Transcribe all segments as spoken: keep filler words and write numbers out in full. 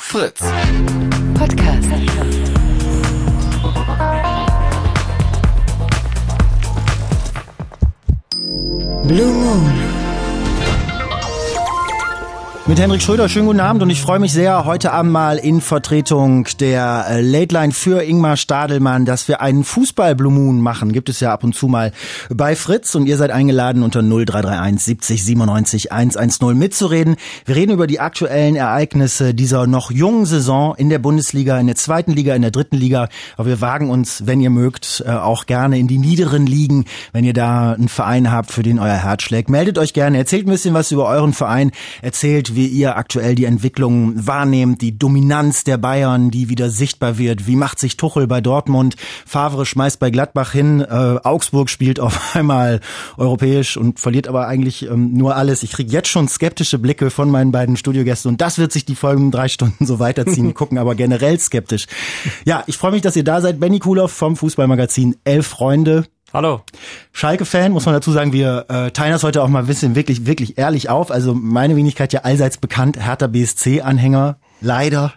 Fritz. Podcast. Blue Moon. Mit Henrik Schröder, schönen guten Abend und ich freue mich sehr, heute Abend mal in Vertretung der Late Line für Ingmar Stadelmann, dass wir einen Fußball-Blue Moon machen. Gibt es ja ab und zu mal bei Fritz und ihr seid eingeladen unter null drei drei eins siebzig siebenundneunzig hundertzehn mitzureden. Wir reden über die aktuellen Ereignisse dieser noch jungen Saison in der Bundesliga, in der zweiten Liga, in der dritten Liga. Aber wir wagen uns, wenn ihr mögt, auch gerne in die niederen Ligen. Wenn ihr da einen Verein habt, für den euer Herz schlägt, meldet euch gerne. Erzählt ein bisschen was über euren Verein. Erzählt, wie ihr aktuell die Entwicklung wahrnehmt, die Dominanz der Bayern, die wieder sichtbar wird. Wie macht sich Tuchel bei Dortmund? Favre schmeißt bei Gladbach hin. Äh, Augsburg spielt auf einmal europäisch und verliert aber eigentlich ähm, nur alles. Ich kriege jetzt schon skeptische Blicke von meinen beiden Studiogästen und das wird sich die folgenden drei Stunden so weiterziehen. Gucken aber generell skeptisch. Ja, ich freue mich, dass ihr da seid. Benny Kuhloff vom Fußballmagazin Elf Freunde. Hallo. Schalke-Fan, muss man dazu sagen, wir äh, teilen das heute auch mal ein bisschen wirklich, wirklich ehrlich auf. Also meine Wenigkeit ja allseits bekannt, Hertha B S C-Anhänger, leider.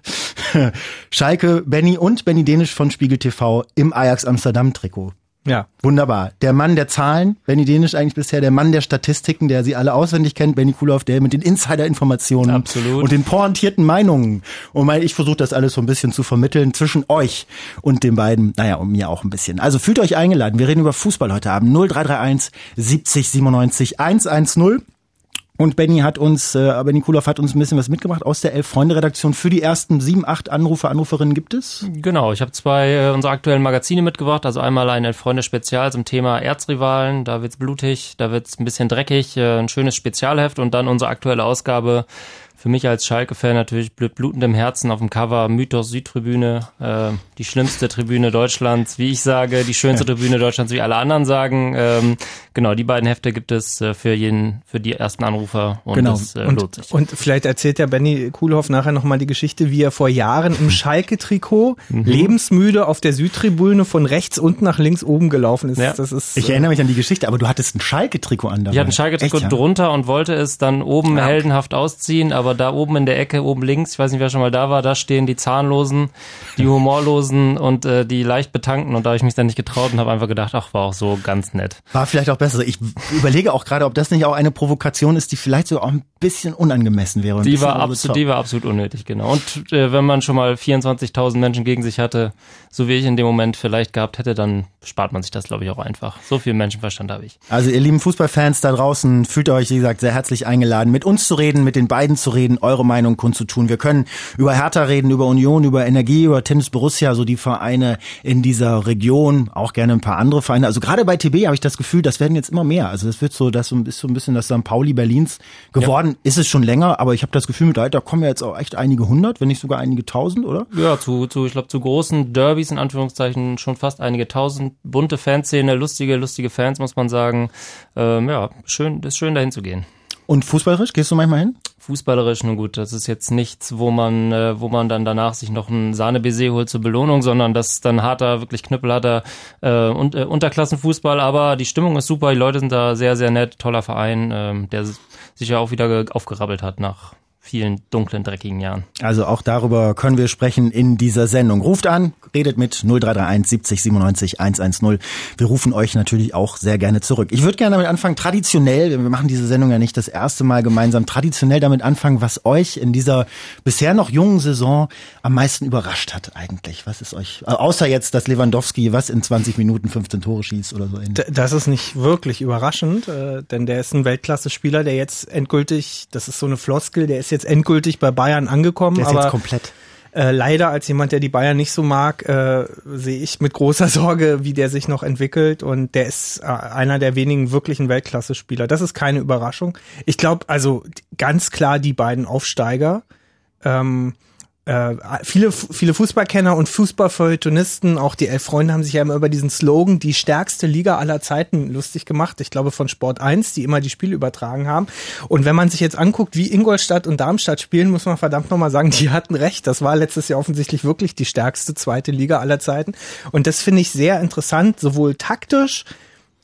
Schalke, Benny und Benny Dänisch von Spiegel T V im Ajax Amsterdam-Trikot. Ja. Wunderbar. Der Mann der Zahlen, Benny Dänisch eigentlich bisher, der Mann der Statistiken, der sie alle auswendig kennt, Benny Kuhloff, der mit den Insider-Informationen Absolut. Und den pointierten Meinungen. Und ich versuche das alles so ein bisschen zu vermitteln zwischen euch und den beiden, naja, und mir auch ein bisschen. Also fühlt euch eingeladen. Wir reden über Fußball heute Abend. null drei drei eins siebzig siebenundneunzig hundertzehn. Und Benny hat uns, äh, Benny Kuhloff hat uns ein bisschen was mitgebracht aus der Elf-Freunde-Redaktion. Für die ersten sieben, acht Anrufer, Anruferinnen gibt es? Genau, ich habe zwei äh, unserer aktuellen Magazine mitgebracht. Also einmal ein Elf-Freunde-Spezial zum Thema Erzrivalen. Da wird's blutig, da wird's ein bisschen dreckig. Äh, ein schönes Spezialheft und dann unsere aktuelle Ausgabe. Für mich als Schalke-Fan natürlich blutend im Herzen auf dem Cover Mythos Südtribüne, äh, die schlimmste Tribüne Deutschlands, wie ich sage, die schönste Tribüne Deutschlands, wie alle anderen sagen. Ähm, genau, die beiden Hefte gibt es äh, für jeden, für die ersten Anrufer und genau. das äh, und, lohnt sich. Und vielleicht erzählt der Benny Kuhloff nachher nochmal die Geschichte, wie er vor Jahren im Schalke-Trikot mhm. lebensmüde auf der Südtribüne von rechts unten nach links oben gelaufen ist. Ja. Das ist ich erinnere mich an die Geschichte, aber du hattest ein Schalke-Trikot an dabei. Ich hatte ein Schalke-Trikot Echt, ja? drunter und wollte es dann oben ja. heldenhaft ausziehen, aber da oben in der Ecke, oben links, ich weiß nicht, wer schon mal da war, da stehen die Zahnlosen, die Humorlosen und äh, die leicht betankten und da habe ich mich dann nicht getraut und habe einfach gedacht, ach, war auch so ganz nett. War vielleicht auch besser. Ich überlege auch gerade, ob das nicht auch eine Provokation ist, die vielleicht sogar auch ein bisschen unangemessen wäre. Die war, absolut, die war absolut unnötig, genau. Und äh, wenn man schon mal vierundzwanzigtausend Menschen gegen sich hatte, so wie ich in dem Moment vielleicht gehabt hätte, dann spart man sich das, glaube ich, auch einfach. So viel Menschenverstand habe ich. Also ihr lieben Fußballfans da draußen, fühlt euch, wie gesagt, sehr herzlich eingeladen, mit uns zu reden, mit den beiden zu reden, eure Meinung kundzutun. Wir können über Hertha reden, über Union, über Energie, über Tennis Borussia, so die Vereine in dieser Region, auch gerne ein paar andere Vereine. Also gerade bei T B habe ich das Gefühl, das werden jetzt immer mehr. Also das wird so, das ist so ein bisschen das Sankt Pauli Berlins geworden. Ja. Ist es schon länger, aber ich habe das Gefühl, mit Alter kommen ja jetzt auch echt einige hundert, wenn nicht sogar einige tausend, oder? Ja, zu, zu ich glaube, zu großen Derbys in Anführungszeichen schon fast einige tausend. Bunte Fanszene, lustige, lustige Fans, muss man sagen. Ähm, ja, schön, ist schön dahin zu gehen. Und fußballerisch, gehst du manchmal hin? Fußballerisch, nun gut, das ist jetzt nichts, wo man äh, wo man dann danach sich noch ein Sahne-Baiser holt zur Belohnung, sondern das ist dann harter, wirklich knüppelharter äh, und, äh, Unterklassenfußball, aber die Stimmung ist super, die Leute sind da sehr, sehr nett, toller Verein, ähm, der sich ja auch wieder aufgerappelt hat nach vielen dunklen, dreckigen Jahren. Also auch darüber können wir sprechen in dieser Sendung. Ruft an, redet mit null drei drei eins siebzig siebenundneunzig hundertzehn. Wir rufen euch natürlich auch sehr gerne zurück. Ich würde gerne damit anfangen, traditionell, wir machen diese Sendung ja nicht das erste Mal gemeinsam, traditionell damit anfangen, was euch in dieser bisher noch jungen Saison am meisten überrascht hat eigentlich. Was ist euch, außer jetzt, dass Lewandowski was in zwanzig Minuten fünfzehn Tore schießt oder so. Das ist nicht wirklich überraschend, äh, denn der ist ein Weltklasse-Spieler, der jetzt endgültig, das ist so eine Floskel, der ist jetzt endgültig bei Bayern angekommen. Der ist aber jetzt komplett. Äh, leider als jemand, der die Bayern nicht so mag, äh, sehe ich mit großer Sorge, wie der sich noch entwickelt und der ist äh, einer der wenigen wirklichen Weltklasse-Spieler. Das ist keine Überraschung. Ich glaube, also ganz klar die beiden Aufsteiger, ähm, Äh, viele viele Fußballkenner und Fußballfeuilletonisten, auch die Elf Freunde, haben sich ja immer über diesen Slogan, die stärkste Liga aller Zeiten, lustig gemacht. Ich glaube von Sport eins, die immer die Spiele übertragen haben. Und wenn man sich jetzt anguckt, wie Ingolstadt und Darmstadt spielen, muss man verdammt nochmal sagen, die hatten recht. Das war letztes Jahr offensichtlich wirklich die stärkste zweite Liga aller Zeiten. Und das finde ich sehr interessant, sowohl taktisch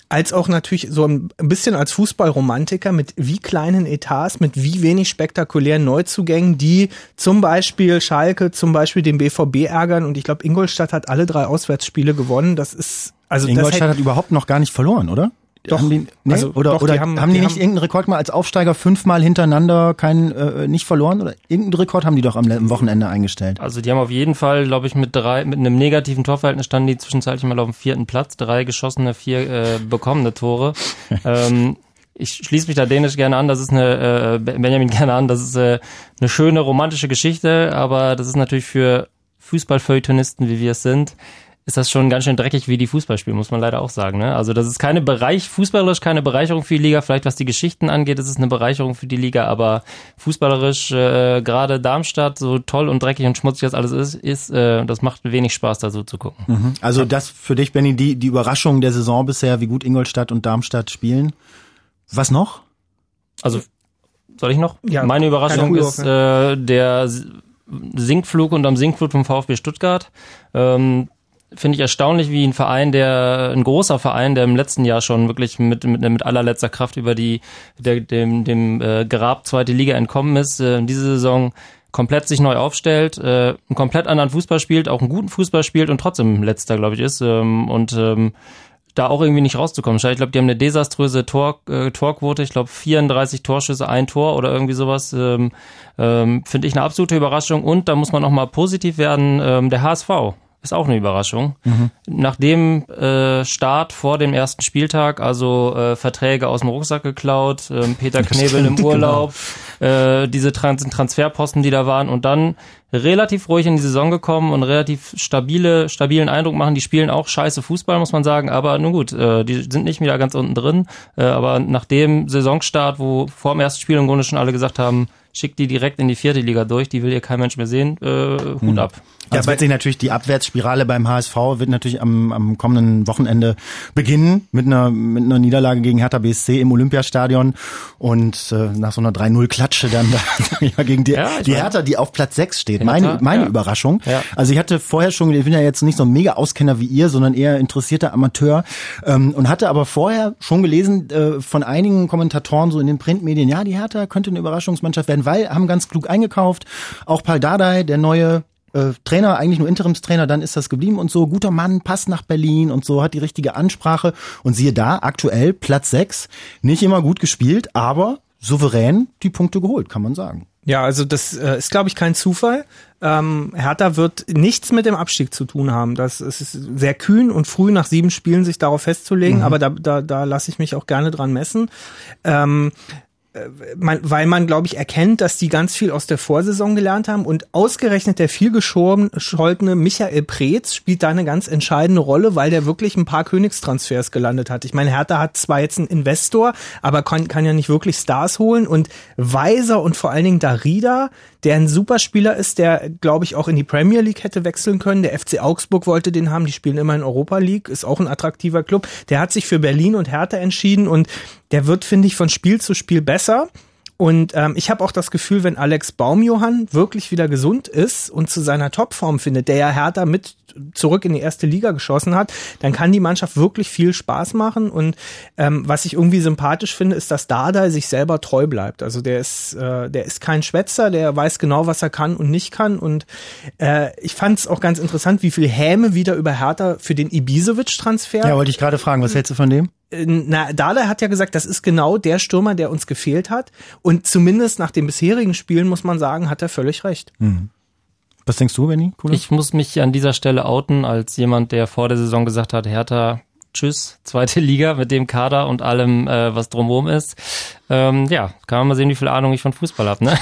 als auch natürlich so ein bisschen als Fußballromantiker mit wie kleinen Etats, mit wie wenig spektakulären Neuzugängen, die zum Beispiel Schalke, zum Beispiel den B V B ärgern. Und ich glaube, Ingolstadt hat alle drei Auswärtsspiele gewonnen. Das ist also Ingolstadt das hat überhaupt noch gar nicht verloren, oder? Doch, haben die, nee? also, oder doch, oder die haben, haben die, die nicht haben, irgendeinen Rekord mal als Aufsteiger fünfmal hintereinander kein äh, nicht verloren? Oder irgendeinen Rekord haben die doch am, am Wochenende eingestellt? Also die haben auf jeden Fall, glaube ich, mit drei, mit einem negativen Torverhältnis standen die zwischenzeitlich mal auf dem vierten Platz. Drei geschossene, vier äh, bekommene Tore. ähm, ich schließe mich da dänisch gerne an. Das ist eine, äh, Benjamin gerne an. Das ist äh, eine schöne romantische Geschichte, aber das ist natürlich für Fußballfeuilletonisten, wie wir es sind, ist das schon ganz schön dreckig, wie die Fußball spielen, muss man leider auch sagen. Ne? Also das ist keine Bereich, fußballerisch keine Bereicherung für die Liga. Vielleicht was die Geschichten angeht, ist es eine Bereicherung für die Liga, aber fußballerisch, äh, gerade Darmstadt, so toll und dreckig und schmutzig das alles ist, ist äh, das macht wenig Spaß, da so zu gucken. Mhm. Also das für dich, Benni, die, die Überraschung der Saison bisher, wie gut Ingolstadt und Darmstadt spielen. Was noch? Also, soll ich noch? Ja, Meine Überraschung ist äh, der Sinkflug unterm Sinkflug vom VfB Stuttgart. Ähm, Finde ich erstaunlich, wie ein Verein, der ein großer Verein, der im letzten Jahr schon wirklich mit mit, mit allerletzter Kraft über die der, dem dem äh, Grab zweite Liga entkommen ist, äh, diese Saison komplett sich neu aufstellt, äh, einen komplett anderen Fußball spielt, auch einen guten Fußball spielt und trotzdem letzter, glaube ich, ist ähm, und ähm, da auch irgendwie nicht rauszukommen. Ich glaube, die haben eine desaströse Tor, äh, Torquote, ich glaube vierunddreißig Torschüsse, ein Tor oder irgendwie sowas. Ähm, ähm, Finde ich eine absolute Überraschung und da muss man auch mal positiv werden, ähm, der H S V. Ist auch eine Überraschung. Mhm. Nach dem äh, Start vor dem ersten Spieltag, also äh, Verträge aus dem Rucksack geklaut, äh, Peter Knebel im Urlaub, genau. äh, diese Trans- Transferposten, die da waren und dann relativ ruhig in die Saison gekommen und relativ stabile, stabilen Eindruck machen. Die spielen auch scheiße Fußball, muss man sagen, aber nun gut, äh, die sind nicht wieder ganz unten drin. Äh, aber nach dem Saisonstart, wo vor dem ersten Spiel im Grunde schon alle gesagt haben, schickt die direkt in die vierte Liga durch, die will ihr kein Mensch mehr sehen, äh, Hut hm. ab. Ja, es wird sich natürlich die Abwärtsspirale beim H S V wird natürlich am, am kommenden Wochenende beginnen mit einer mit einer Niederlage gegen Hertha B S C im Olympiastadion und äh, nach so einer drei null Klatsche dann da, ja, gegen die, ja, die Hertha, die auf Platz sechs steht. Meine meine ja. Überraschung. Ja. Also ich hatte vorher schon, ich bin ja jetzt nicht so ein mega Auskenner wie ihr, sondern eher interessierter Amateur ähm, und hatte aber vorher schon gelesen äh, von einigen Kommentatoren so in den Printmedien, ja, die Hertha könnte eine Überraschungsmannschaft werden, weil haben ganz klug eingekauft. Auch Pal Dardai, der neue Äh, Trainer, eigentlich nur Interimstrainer, dann ist das geblieben und so, guter Mann, passt nach Berlin und so, hat die richtige Ansprache und siehe da, aktuell Platz sechs, nicht immer gut gespielt, aber souverän die Punkte geholt, kann man sagen. Ja, also das äh, ist, glaube ich, kein Zufall. Ähm, Hertha wird nichts mit dem Abstieg zu tun haben. Das es ist sehr kühn und früh nach sieben Spielen sich darauf festzulegen, mhm. aber da, da, da lasse ich mich auch gerne dran messen. Ähm, Man, weil man, glaube ich, erkennt, dass die ganz viel aus der Vorsaison gelernt haben und ausgerechnet der viel gescholtene Michael Preetz spielt da eine ganz entscheidende Rolle, weil der wirklich ein paar Königstransfers gelandet hat. Ich meine, Hertha hat zwar jetzt einen Investor, aber kann, kann ja nicht wirklich Stars holen und Weiser und vor allen Dingen Darida, der ein Superspieler ist, der, glaube ich, auch in die Premier League hätte wechseln können. Der F C Augsburg wollte den haben, die spielen immer in Europa League, ist auch ein attraktiver Club. Der hat sich für Berlin und Hertha entschieden und der wird, finde ich, von Spiel zu Spiel besser. Und ähm, ich habe auch das Gefühl, wenn Alex Baumjohann wirklich wieder gesund ist und zu seiner Topform findet, der ja Hertha mit zurück in die erste Liga geschossen hat, dann kann die Mannschaft wirklich viel Spaß machen. Und ähm, was ich irgendwie sympathisch finde, ist, dass Dardai sich selber treu bleibt. Also der ist, äh, der ist kein Schwätzer, der weiß genau, was er kann und nicht kann. Und äh, ich fand es auch ganz interessant, wie viel Häme wieder über Hertha für den Ibisevic-Transfer. Ja, wollte ich gerade fragen, was hältst du von dem? Na, Dardai hat ja gesagt, das ist genau der Stürmer, der uns gefehlt hat. Und zumindest nach den bisherigen Spielen, muss man sagen, hat er völlig recht. Mhm. Was denkst du, Benni? Cool. Ich muss mich an dieser Stelle outen, als jemand, der vor der Saison gesagt hat, Hertha, tschüss, zweite Liga mit dem Kader und allem, äh, was drumherum ist. Ähm, ja, kann man mal sehen, wie viel Ahnung ich von Fußball habe, ne?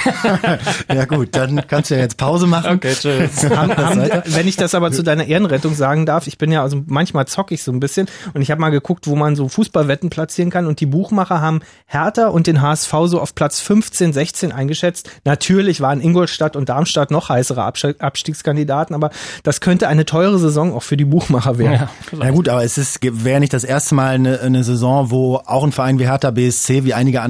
Ja gut, dann kannst du ja jetzt Pause machen. Okay, tschüss. haben, haben, wenn ich das aber zu deiner Ehrenrettung sagen darf, ich bin ja, also manchmal zocke ich so ein bisschen und ich habe mal geguckt, wo man so Fußballwetten platzieren kann und die Buchmacher haben Hertha und den H S V so auf Platz fünfzehn, sechzehn eingeschätzt. Natürlich waren Ingolstadt und Darmstadt noch heißere Abstiegskandidaten, aber das könnte eine teure Saison auch für die Buchmacher werden. Ja, ja gut, aber es ist wäre nicht das erste Mal eine, eine Saison, wo auch ein Verein wie Hertha B S C, wie einige andere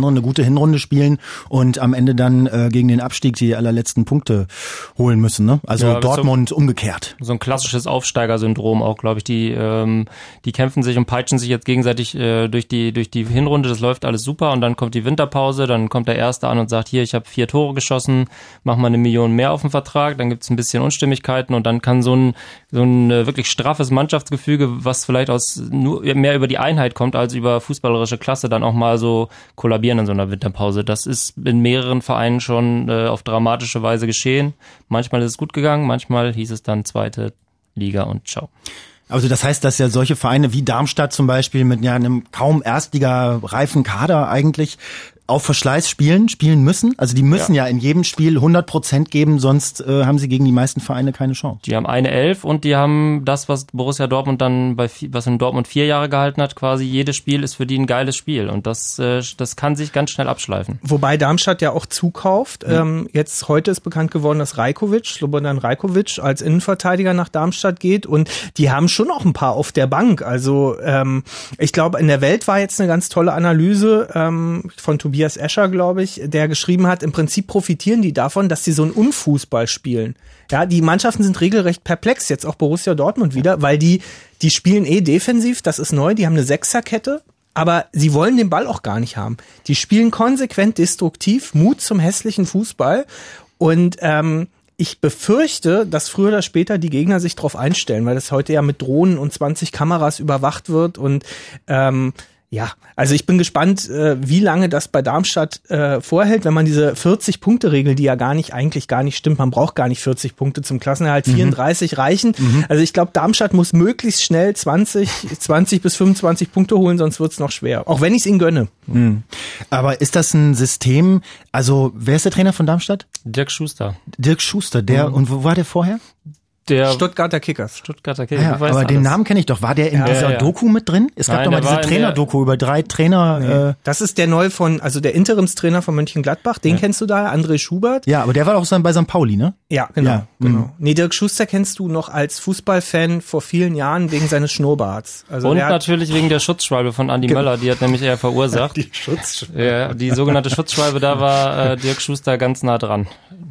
eine gute Hinrunde spielen und am Ende dann äh, gegen den Abstieg die allerletzten Punkte holen müssen. Ne? Also ja, Dortmund so, umgekehrt. So ein klassisches Aufsteigersyndrom auch, glaube ich. Die ähm, die kämpfen sich und peitschen sich jetzt gegenseitig äh, durch die durch die Hinrunde. Das läuft alles super und dann kommt die Winterpause, dann kommt der Erste an und sagt, hier, ich habe vier Tore geschossen, mach mal eine Million mehr auf den Vertrag. Dann gibt's ein bisschen Unstimmigkeiten und dann kann so ein so ein äh, wirklich straffes Mannschaftsgefüge, was vielleicht aus nur mehr über die Einheit kommt als über fußballerische Klasse, dann auch mal so kollabieren in so einer Winterpause. Das ist in mehreren Vereinen schon äh, auf dramatische Weise geschehen. Manchmal ist es gut gegangen, manchmal hieß es dann zweite Liga und ciao. Also das heißt, dass ja solche Vereine wie Darmstadt zum Beispiel mit ja einem kaum Erstliga-reifen Kader eigentlich auf Verschleiß spielen, spielen müssen. Also die müssen ja, ja in jedem Spiel hundert Prozent geben, sonst äh, haben sie gegen die meisten Vereine keine Chance. Die haben eine Elf und die haben das, was Borussia Dortmund dann bei, was in Dortmund vier Jahre gehalten hat, quasi jedes Spiel ist für die ein geiles Spiel und das, äh, das kann sich ganz schnell abschleifen. Wobei Darmstadt ja auch zukauft. Mhm. Ähm, jetzt heute ist bekannt geworden, dass Rajkovic, Slobodan Rajkovic als Innenverteidiger nach Darmstadt geht und die haben schon auch ein paar auf der Bank. Also ähm, ich glaube, in der Welt war jetzt eine ganz tolle Analyse ähm, von Tobias Tobias Escher, glaube ich, der geschrieben hat, im Prinzip profitieren die davon, dass sie so einen Unfußball spielen. Ja, die Mannschaften sind regelrecht perplex, jetzt auch Borussia Dortmund wieder, weil die, die spielen eh defensiv, das ist neu, die haben eine Sechserkette, aber sie wollen den Ball auch gar nicht haben. Die spielen konsequent destruktiv, Mut zum hässlichen Fußball und ähm, ich befürchte, dass früher oder später die Gegner sich drauf einstellen, weil das heute ja mit Drohnen und zwanzig Kameras überwacht wird und ähm, ja, also ich bin gespannt, äh, wie lange das bei Darmstadt äh, vorhält, wenn man diese vierzig-Punkte-Regel, die ja gar nicht, eigentlich gar nicht stimmt, man braucht gar nicht vierzig Punkte zum Klassenerhalt, vierunddreißig mhm. reichen. Mhm. Also ich glaube, Darmstadt muss möglichst schnell zwanzig, zwanzig bis fünfundzwanzig Punkte holen, sonst wird's noch schwer. Auch wenn ich es ihnen gönne. Mhm. Aber ist das ein System, also wer ist der Trainer von Darmstadt? Dirk Schuster. Dirk Schuster, der, mhm. und wo war der vorher? Der Stuttgarter Kickers. Stuttgarter Kickers. Ja, aber alles. Den Namen kenne ich doch. War der in ja, dieser ja, ja. Doku mit drin? Es gab Nein, doch mal diese Trainer-Doku über drei Trainer. Nee. Äh das ist der neue von, also der Interimstrainer von Mönchengladbach. Den ja. kennst du da, André Schubert. Ja, aber der war auch bei Sankt Pauli, ne? Ja, genau. Ja. genau. Mhm. Nee, Dirk Schuster kennst du noch als Fußballfan vor vielen Jahren wegen seines Schnurrbarts. Also und natürlich wegen der Schutzschwalbe von Andi Ge- Möller. Die hat nämlich eher verursacht. Die Schutzschwalbe. Ja, die sogenannte Schutzschwalbe, da war äh, Dirk Schuster ganz nah dran.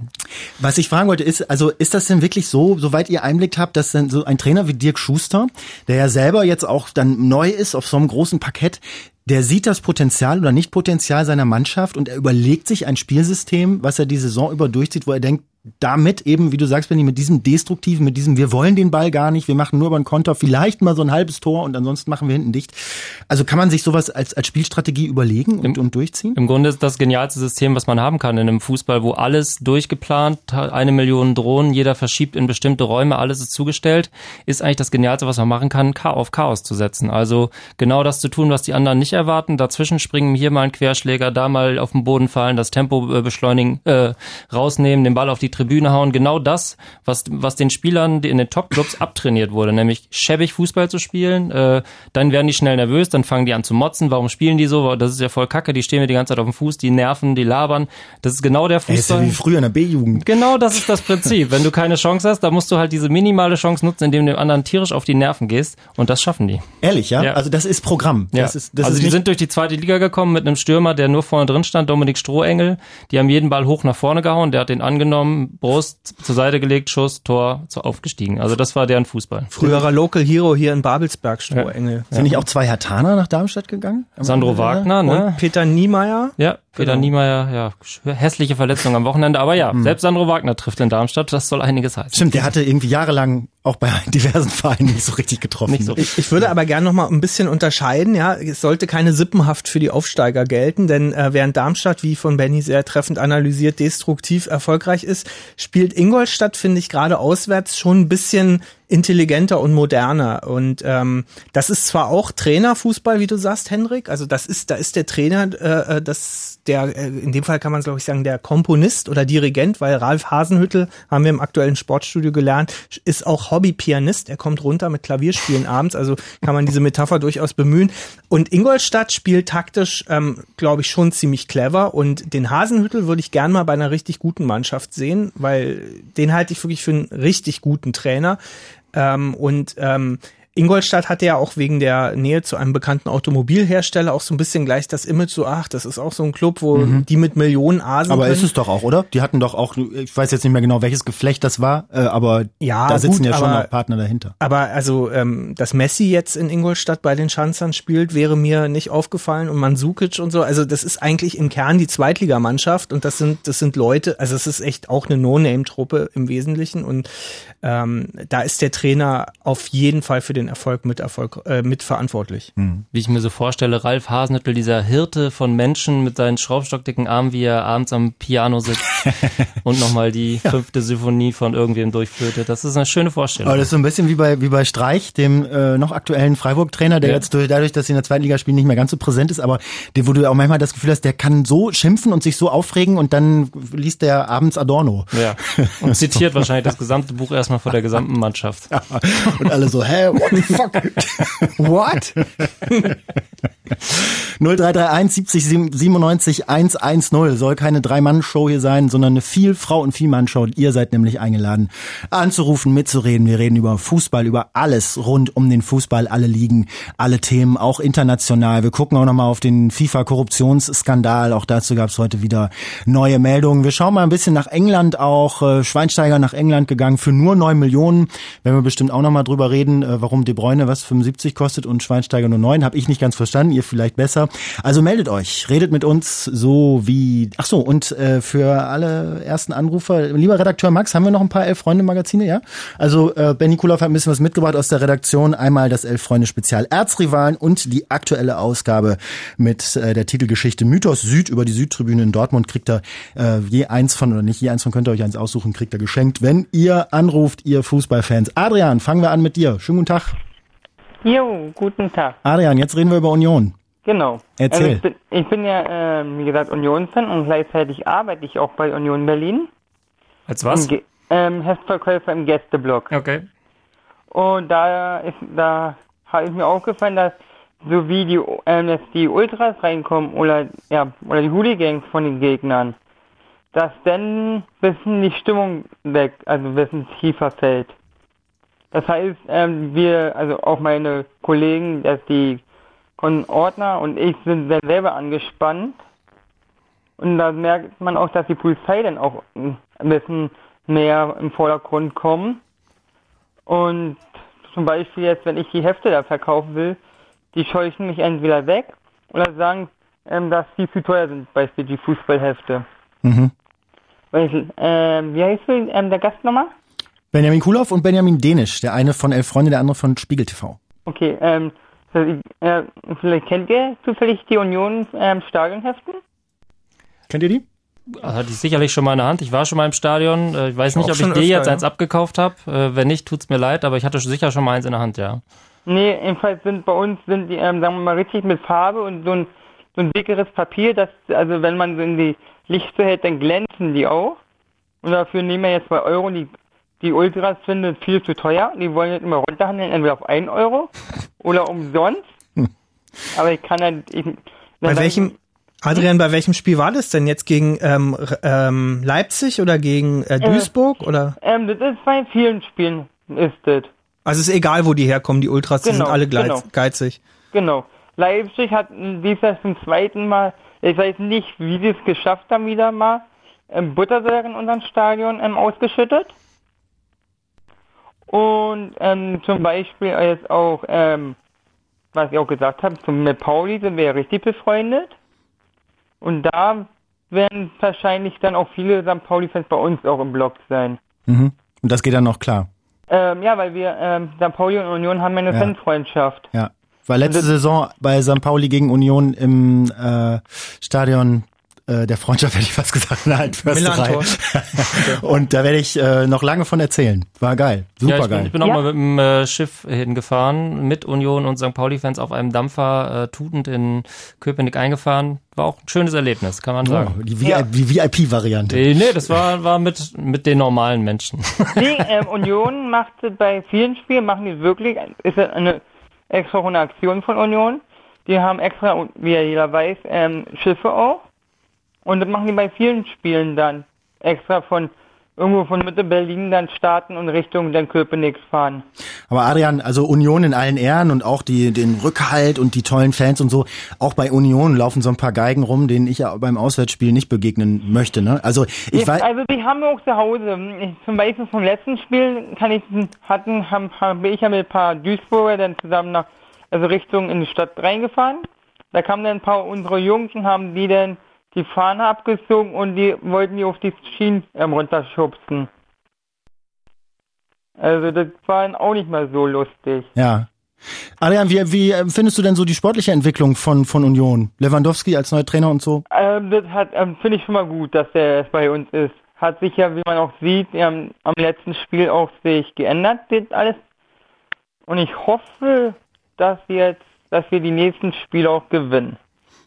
Was ich fragen wollte ist, also ist das denn wirklich so, soweit ihr Einblick habt, dass dann so ein Trainer wie Dirk Schuster, der ja selber jetzt auch dann neu ist auf so einem großen Parkett, der sieht das Potenzial oder Nicht-Potenzial seiner Mannschaft und er überlegt sich ein Spielsystem, was er die Saison über durchzieht, wo er denkt, damit eben, wie du sagst, Benni, mit diesem Destruktiven, mit diesem, wir wollen den Ball gar nicht, wir machen nur über einen Konter, vielleicht mal so ein halbes Tor und ansonsten machen wir hinten dicht. Also kann man sich sowas als, als Spielstrategie überlegen und, Im, und durchziehen? Im Grunde ist das genialste System, was man haben kann in einem Fußball, wo alles durchgeplant, eine Million Drohnen, jeder verschiebt in bestimmte Räume, alles ist zugestellt, ist eigentlich das Genialste, was man machen kann, auf Chaos zu setzen. Also genau das zu tun, was die anderen nicht erwarten, dazwischen springen, hier mal ein Querschläger, da mal auf den Boden fallen, das Tempo äh, beschleunigen, äh, rausnehmen, den Ball auf die Tribüne hauen, genau das, was was den Spielern die in den Top-Clubs abtrainiert wurde, nämlich schäbig Fußball zu spielen, äh, dann werden die schnell nervös, dann fangen die an zu motzen, warum spielen die so, das ist ja voll kacke, die stehen mir die ganze Zeit auf dem Fuß, die nerven, die labern, das ist genau der Fußball. Das ist ja wie früher in der B-Jugend. Genau, das ist das Prinzip, wenn du keine Chance hast, dann musst du halt diese minimale Chance nutzen, indem du dem anderen tierisch auf die Nerven gehst und das schaffen die. Ehrlich, ja? ja. Also das ist Programm. Ja. Das ist, das also ist die sind durch die zweite Liga gekommen mit einem Stürmer, der nur vorne drin stand, Dominik Strohengel, die haben jeden Ball hoch nach vorne gehauen, der hat den angenommen, Brust zur Seite gelegt, Schuss, Tor, so aufgestiegen. Also das war deren Fußball. Früherer Local Hero hier in Babelsberg, Strohengel. Ja. Sind nicht auch zwei Herthaner nach Darmstadt gegangen? Sandro Wagner, ne? Und Peter Niemeyer. Ja, Peter genau. Niemeyer, ja, hässliche Verletzung am Wochenende, aber ja, hm. selbst Sandro Wagner trifft in Darmstadt, das soll einiges heißen. Stimmt, der hatte irgendwie jahrelang auch bei diversen Vereinen nicht so richtig getroffen. Nicht so. Ich, ich würde aber gerne noch mal ein bisschen unterscheiden, ja, es sollte keine Sippenhaft für die Aufsteiger gelten, denn äh, während Darmstadt, wie von Benni sehr treffend analysiert, destruktiv erfolgreich ist, spielt Ingolstadt, finde ich, gerade auswärts schon ein bisschen intelligenter und moderner und ähm, das ist zwar auch Trainerfußball, wie du sagst, Henrik, also das ist, da ist der Trainer, äh, das der, äh, in dem Fall kann man es glaube ich sagen, der Komponist oder Dirigent, weil Ralf Hasenhüttl, haben wir im aktuellen Sportstudio gelernt, ist auch Hobbypianist, er kommt runter mit Klavierspielen abends, also kann man diese Metapher durchaus bemühen und Ingolstadt spielt taktisch, ähm, glaube ich, schon ziemlich clever und den Hasenhüttl würde ich gern mal bei einer richtig guten Mannschaft sehen, weil den halte ich wirklich für einen richtig guten Trainer. Ähm, und ähm, Ingolstadt hatte ja auch wegen der Nähe zu einem bekannten Automobilhersteller auch so ein bisschen gleich das Image so, ach, das ist auch so ein Club, wo mhm. die mit Millionen Asen Aber können. Ist es doch auch, oder? Die hatten doch auch, ich weiß jetzt nicht mehr genau, welches Geflecht das war, äh, aber ja, da sitzen gut, ja schon aber, noch Partner dahinter. Aber also, ähm, dass Messi jetzt in Ingolstadt bei den Schanzern spielt, wäre mir nicht aufgefallen und Mandzukic und so. Also das ist eigentlich im Kern die Zweitligamannschaft und das sind das sind Leute, also es ist echt auch eine No-Name-Truppe im Wesentlichen und ähm, da ist der Trainer auf jeden Fall für den Erfolg mit Erfolg äh, mitverantwortlich. Hm. Wie ich mir so vorstelle, Ralf Hasenhüttl, dieser Hirte von Menschen mit seinen schraubstockdicken Armen, wie er abends am Piano sitzt und nochmal die ja. fünfte Symphonie von irgendwem durchflötet. Das ist eine schöne Vorstellung. Aber das ist so ein bisschen wie bei wie bei Streich, dem äh, noch aktuellen Freiburg-Trainer, der ja. jetzt durch, dadurch, dass sie in der zweiten Liga spielen, nicht mehr ganz so präsent ist, aber der, wo du auch manchmal das Gefühl hast, der kann so schimpfen und sich so aufregen und dann liest der abends Adorno. Ja. Und zitiert wahrscheinlich das gesamte Buch erstmal vor der gesamten Mannschaft. Ja. Und alle so, hä, what the fuck? What? null drei drei eins siebzig siebenundneunzig hundertzehn soll keine Drei-Mann-Show hier sein, sondern eine Viel-Frau- und Viel-Mann-Show. Ihr seid nämlich eingeladen, anzurufen, mitzureden. Wir reden über Fußball, über alles rund um den Fußball, alle Ligen, alle Themen, auch international. Wir gucken auch nochmal auf den FIFA-Korruptionsskandal. Auch dazu gab es heute wieder neue Meldungen. Wir schauen mal ein bisschen nach England auch. Schweinsteiger nach England gegangen für nur neun Millionen. Werden wir bestimmt auch nochmal drüber reden, warum De Bruyne was fünfundsiebzig kostet und Schweinsteiger nur neun. Habe ich nicht ganz verstanden, ihr vielleicht besser. Also meldet euch, redet mit uns so wie... Ach so, und äh, für alle ersten Anrufer, lieber Redakteur Max, haben wir noch ein paar Elf-Freunde-Magazine, ja? Also äh, Benny Kuloff hat ein bisschen was mitgebracht aus der Redaktion. Einmal das Elf-Freunde-Spezial Erzrivalen und die aktuelle Ausgabe mit äh, der Titelgeschichte Mythos Süd über die Südtribüne in Dortmund. Kriegt er äh, je eins von, oder nicht je eins von, könnt ihr euch eins aussuchen, kriegt er geschenkt, wenn ihr anruft, ihr Fußballfans. Adrian, fangen wir an mit dir. Schönen guten Tag. Jo, guten Tag. Adrian, jetzt reden wir über Union. Genau. Erzähl. Also ich, bin, ich bin ja, äh, wie gesagt, Union-Fan und gleichzeitig arbeite ich auch bei Union Berlin. Als was? Im, ähm, Heftverkäufer im Gästeblock. Okay. Und da ist, da habe ich mir aufgefallen, dass so wie die, ähm, dass die Ultras reinkommen oder, ja, oder die Hooligans von den Gegnern, dass dann ein bisschen die Stimmung weg, also ein bisschen tiefer fällt. Das heißt, ähm, wir, also auch meine Kollegen, dass die Ordner und ich sind dann selber angespannt. Und da merkt man auch, dass die Polizei dann auch ein bisschen mehr im Vordergrund kommt. Und zum Beispiel jetzt, wenn ich die Hefte da verkaufen will, die scheuchen mich entweder weg oder sagen, ähm, dass die zu teuer sind, beispielsweise die Fußballhefte. Mhm. Weil ich, ähm, wie heißt ähm, der Gast nochmal? Benjamin Kuloff und Benjamin Denisch, der eine von Elf Freunde, der andere von Spiegel T V. Okay, ähm, äh, vielleicht kennt ihr zufällig die Union ähm, Stadionheften? Kennt ihr die? Hatte ich sicherlich schon mal in der Hand. Ich war schon mal im Stadion. Ich weiß nicht, ob ich dir jetzt eins abgekauft habe. Wenn nicht, tut's mir leid, aber ich hatte sicher schon mal eins in der Hand, ja. Nee, jedenfalls sind bei uns, sind die, ähm, sagen wir mal, richtig mit Farbe und so ein, so ein dickeres Papier, das, also wenn man so in die Licht so hält, dann glänzen die auch. Und dafür nehmen wir jetzt zwei Euro. Die, die Ultras finden viel zu teuer. Die wollen jetzt immer runterhandeln, entweder auf einen Euro oder umsonst. Hm. Aber ich kann dann... Ich, Bei welchem... Adrian, bei welchem Spiel war das denn jetzt? Gegen ähm, ähm, Leipzig oder gegen äh, Duisburg? Äh, oder? Ähm, das ist bei vielen Spielen, ist das. Also es ist egal, wo die herkommen, die Ultras, die genau, sind alle geiz, genau. geizig. Genau. Leipzig hat dieses zum zweiten Mal, ich weiß nicht, wie sie es geschafft haben, wieder mal ähm, Buttersäure in unserem Stadion ähm, ausgeschüttet. Und ähm, zum Beispiel jetzt auch, ähm, was ich auch gesagt habe, zum mit Pauli sind wir ja richtig befreundet. Und da werden wahrscheinlich dann auch viele Sankt Pauli-Fans bei uns auch im Block sein. Mhm. Und das geht dann noch klar? Ähm, ja, weil wir ähm, Sankt Pauli und Union haben ja eine ja. Fanfreundschaft. Ja, war letzte Saison bei Sankt Pauli gegen Union im äh, Stadion äh, der Freundschaft, hätte ich fast gesagt, in der Altförsterei. Und da werde ich äh, noch lange von erzählen. War geil, super ja, ich geil. Bin, ich bin auch ja. mal mit dem äh, Schiff hingefahren, mit Union und Sankt Pauli-Fans auf einem Dampfer äh, tutend in Köpenick eingefahren. War auch ein schönes Erlebnis, kann man sagen. Oh, die ja. V I P-Variante. Nee, nee, das war war mit mit den normalen Menschen. Nee, ähm, Union macht bei vielen Spielen, machen die wirklich, ist eine extra eine Aktion von Union. Die haben extra, wie ja jeder weiß, ähm, Schiffe auch. Und das machen die bei vielen Spielen dann extra von irgendwo von Mitte Berlin dann starten und Richtung dann Köpenick fahren. Aber Adrian, also Union in allen Ehren und auch die den Rückhalt und die tollen Fans und so. Auch bei Union laufen so ein paar Geigen rum, denen ich ja beim Auswärtsspiel nicht begegnen möchte. Ne? Also ich ja, weiß. Also die haben wir auch zu Hause. Ich, zum Beispiel vom letzten Spiel kann ich hatten haben habe ich ja mit ein paar Duisburger dann zusammen nach also Richtung in die Stadt reingefahren. Da kamen dann ein paar unserer Jungs und haben die dann die Fahne abgezogen und die wollten die auf die Schienen ähm, runterschubsen. Also das war dann auch nicht mal so lustig. Ja. Adrian, wie, wie findest du denn so die sportliche Entwicklung von, von Union? Lewandowski als neuer Trainer und so? Ähm, das hat ähm, finde ich schon mal gut, dass der bei uns ist. Hat sich ja, wie man auch sieht, ähm, am letzten Spiel auch sich geändert, das alles. Und ich hoffe, dass wir jetzt, dass wir die nächsten Spiele auch gewinnen.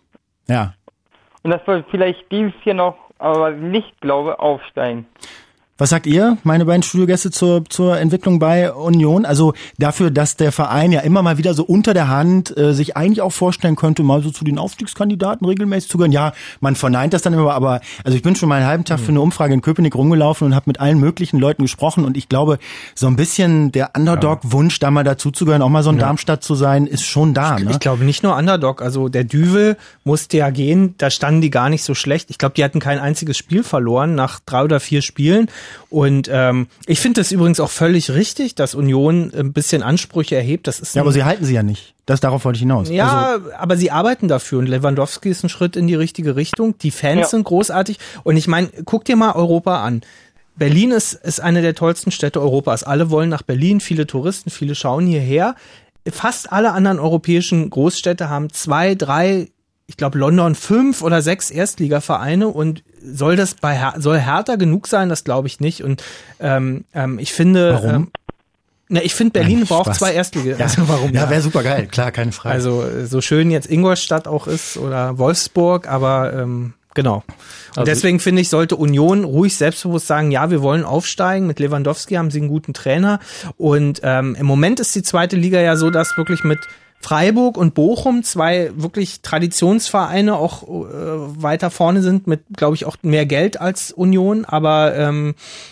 Ja. Und dass wir vielleicht dieses Jahr noch, aber nicht glaube, aufsteigen. Was sagt ihr, meine beiden Studiogäste, zur, zur Entwicklung bei Union? Also dafür, dass der Verein ja immer mal wieder so unter der Hand äh, sich eigentlich auch vorstellen könnte, mal so zu den Aufstiegskandidaten regelmäßig zu gehören. Ja, man verneint das dann immer, aber also ich bin schon mal einen halben Tag für eine Umfrage in Köpenick rumgelaufen und habe mit allen möglichen Leuten gesprochen und ich glaube, so ein bisschen der Underdog-Wunsch, da mal dazuzugehören, auch mal so ein ja. Darmstadt zu sein, ist schon da. Ich, ne? ich glaube nicht nur Underdog, also der Düvel musste ja gehen, da standen die gar nicht so schlecht. Ich glaube, die hatten kein einziges Spiel verloren nach drei oder vier Spielen. Und ähm, ich finde das übrigens auch völlig richtig, dass Union ein bisschen Ansprüche erhebt. Das ist ja, aber sie halten sie ja nicht. Das darauf wollte ich hinaus. Ja, also, aber sie arbeiten dafür und Lewandowski ist ein Schritt in die richtige Richtung. Die Fans ja. sind großartig und ich meine, guck dir mal Europa an. Berlin ist, ist eine der tollsten Städte Europas. Alle wollen nach Berlin, viele Touristen, viele schauen hierher. Fast alle anderen europäischen Großstädte haben zwei, drei, ich glaube London fünf oder sechs Erstligavereine und soll das bei Her- soll Hertha genug sein? Das glaube ich nicht. Und ähm, ähm, ich finde, warum? Ähm, na, ich finde Berlin Nein, braucht Spaß. zwei Erstliga. Ja, also warum? Ja, wäre super geil, klar, keine Frage. Also so schön jetzt Ingolstadt auch ist oder Wolfsburg, aber ähm, genau. Und also deswegen finde ich, sollte Union ruhig selbstbewusst sagen, ja, wir wollen aufsteigen. Mit Lewandowski haben sie einen guten Trainer. Und ähm, im Moment ist die zweite Liga ja so, dass wirklich mit Freiburg und Bochum, zwei wirklich Traditionsvereine, auch äh, weiter vorne sind mit, glaube ich, auch mehr Geld als Union, aber ähm,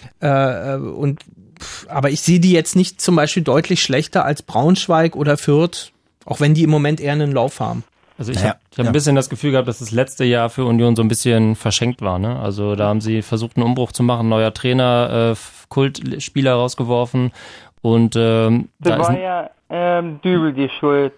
äh, und aber ich sehe die jetzt nicht zum Beispiel deutlich schlechter als Braunschweig oder Fürth, auch wenn die im Moment eher einen Lauf haben. Also ich Naja, habe ich hab ja. ein bisschen das Gefühl gehabt, dass das letzte Jahr für Union so ein bisschen verschenkt war. Ne? Also da haben sie versucht, einen Umbruch zu machen, neuer Trainer, äh, Kultspieler rausgeworfen und ähm, Das da war ist, ja ähm, Dübel die Schuld.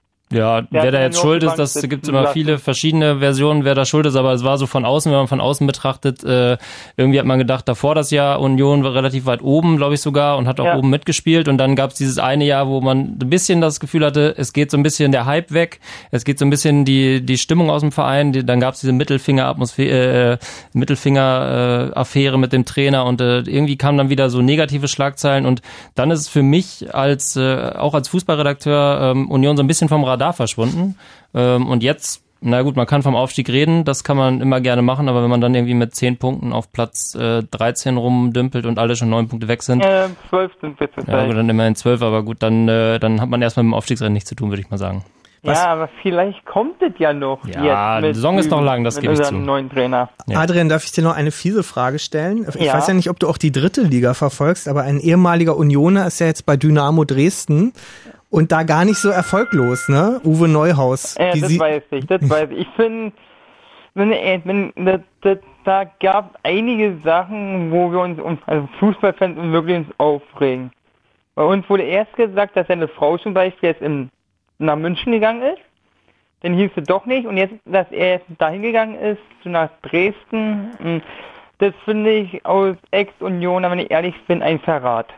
ja, Der wer hat da ja jetzt nur schuld auf ist, die das Bank gibt's sitzen immer lassen. viele verschiedene Versionen, wer da schuld ist, aber es war so von außen, wenn man von außen betrachtet, äh, irgendwie hat man gedacht, davor das Jahr Union war relativ weit oben, glaube ich sogar, und hat auch Ja. oben mitgespielt und dann gab's dieses eine Jahr, wo man ein bisschen das Gefühl hatte, es geht so ein bisschen der Hype weg, es geht so ein bisschen die die Stimmung aus dem Verein, die, dann gab's diese Mittelfinger-Atmosphäre, äh, Mittelfinger-Affäre mit dem Trainer und äh, irgendwie kamen dann wieder so negative Schlagzeilen und dann ist es für mich als äh, auch als Fußballredakteur ähm, Union so ein bisschen vom Radar verschwunden. Ähm, und jetzt, na gut, man kann vom Aufstieg reden, das kann man immer gerne machen, aber wenn man dann irgendwie mit zehn Punkten auf Platz äh, dreizehn rumdümpelt und alle schon neun Punkte weg sind, Äh, zwölf sind wir ja, zurzeit. gut, dann immerhin zwölf, aber gut, dann, äh, dann hat man erstmal mit dem Aufstiegsrennen nichts zu tun, würde ich mal sagen. Was? Ja, aber vielleicht kommt es ja noch. Ja, jetzt die mit Saison ist Dübel, noch lang, das mit gebe ich unserem zu. neuen Trainer. Ja. Adrian, darf ich dir noch eine fiese Frage stellen? Ich Ja. weiß ja nicht, ob du auch die dritte Liga verfolgst, aber ein ehemaliger Unioner ist ja jetzt bei Dynamo Dresden und da gar nicht so erfolglos, ne? Uwe Neuhaus. Äh, Wie das sie- weiß ich, das weiß ich. Ich finde, wenn, äh, wenn, das, das, da gab einige Sachen, wo wir uns, uns also Fußballfans, uns wirklich uns aufregen. Bei uns wurde erst gesagt, dass seine Frau zum Beispiel jetzt in, nach München gegangen ist. Dann hieß es doch nicht. Und jetzt, dass er jetzt dahin gegangen ist, so nach Dresden, mh, das finde ich aus Ex-Union, wenn ich ehrlich bin, ein Verrat.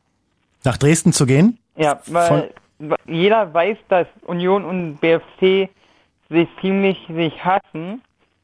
Nach Dresden zu gehen? Ja, weil jeder weiß, dass Union und B F C sich ziemlich sich hassen.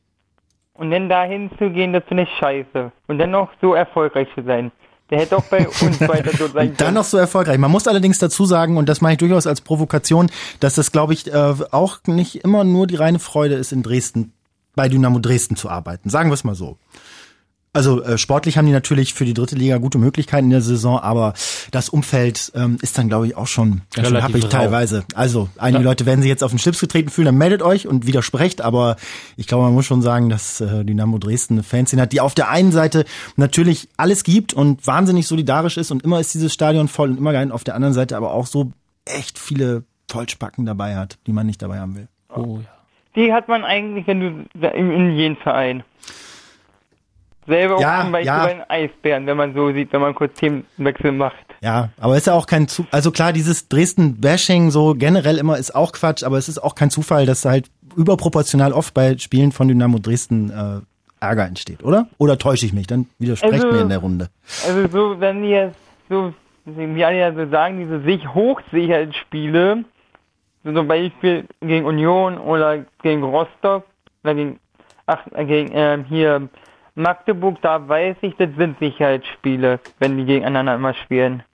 Und dann dahin zu gehen, das finde ich scheiße. Und dann noch so erfolgreich zu sein. Der hätte auch bei uns weiter so sein Und dann können. noch so erfolgreich. Man muss allerdings dazu sagen, und das mache ich durchaus als Provokation, dass das, glaube ich, äh, auch nicht immer nur die reine Freude ist, in Dresden, bei Dynamo Dresden zu arbeiten. Sagen wir es mal so. Also äh, sportlich haben die natürlich für die dritte Liga gute Möglichkeiten in der Saison, aber das Umfeld ähm, ist dann, glaube ich, auch schon ganz schön happig teilweise. Also einige ja. Leute werden sich jetzt auf den Schlips getreten fühlen, dann meldet euch und widersprecht, aber ich glaube, man muss schon sagen, dass äh, Dynamo Dresden eine Fanszene hat, die auf der einen Seite natürlich alles gibt und wahnsinnig solidarisch ist und immer ist dieses Stadion voll und immer geil, auf der anderen Seite aber auch so echt viele Vollspacken dabei hat, die man nicht dabei haben will. Oh ja. Die hat man eigentlich, wenn du in, in jedem Verein. Selber auch ja, zum Beispiel ja. bei den Eisbären, wenn man so sieht, wenn man kurz Themenwechsel macht. Ja, aber ist ja auch kein Zufall. Also klar, dieses Dresden-Bashing so generell immer ist auch Quatsch, aber es ist auch kein Zufall, dass da halt überproportional oft bei Spielen von Dynamo Dresden äh, Ärger entsteht, oder? Oder täusche ich mich? Dann widersprecht also, mir in der Runde. Also so, wenn die jetzt so, wie alle ja so sagen, diese sich Hochsicherheitsspiele, so zum Beispiel gegen Union oder gegen Rostock, oder gegen, ach, gegen ähm, hier Magdeburg, da weiß ich, das sind Sicherheitsspiele, wenn die gegeneinander immer spielen.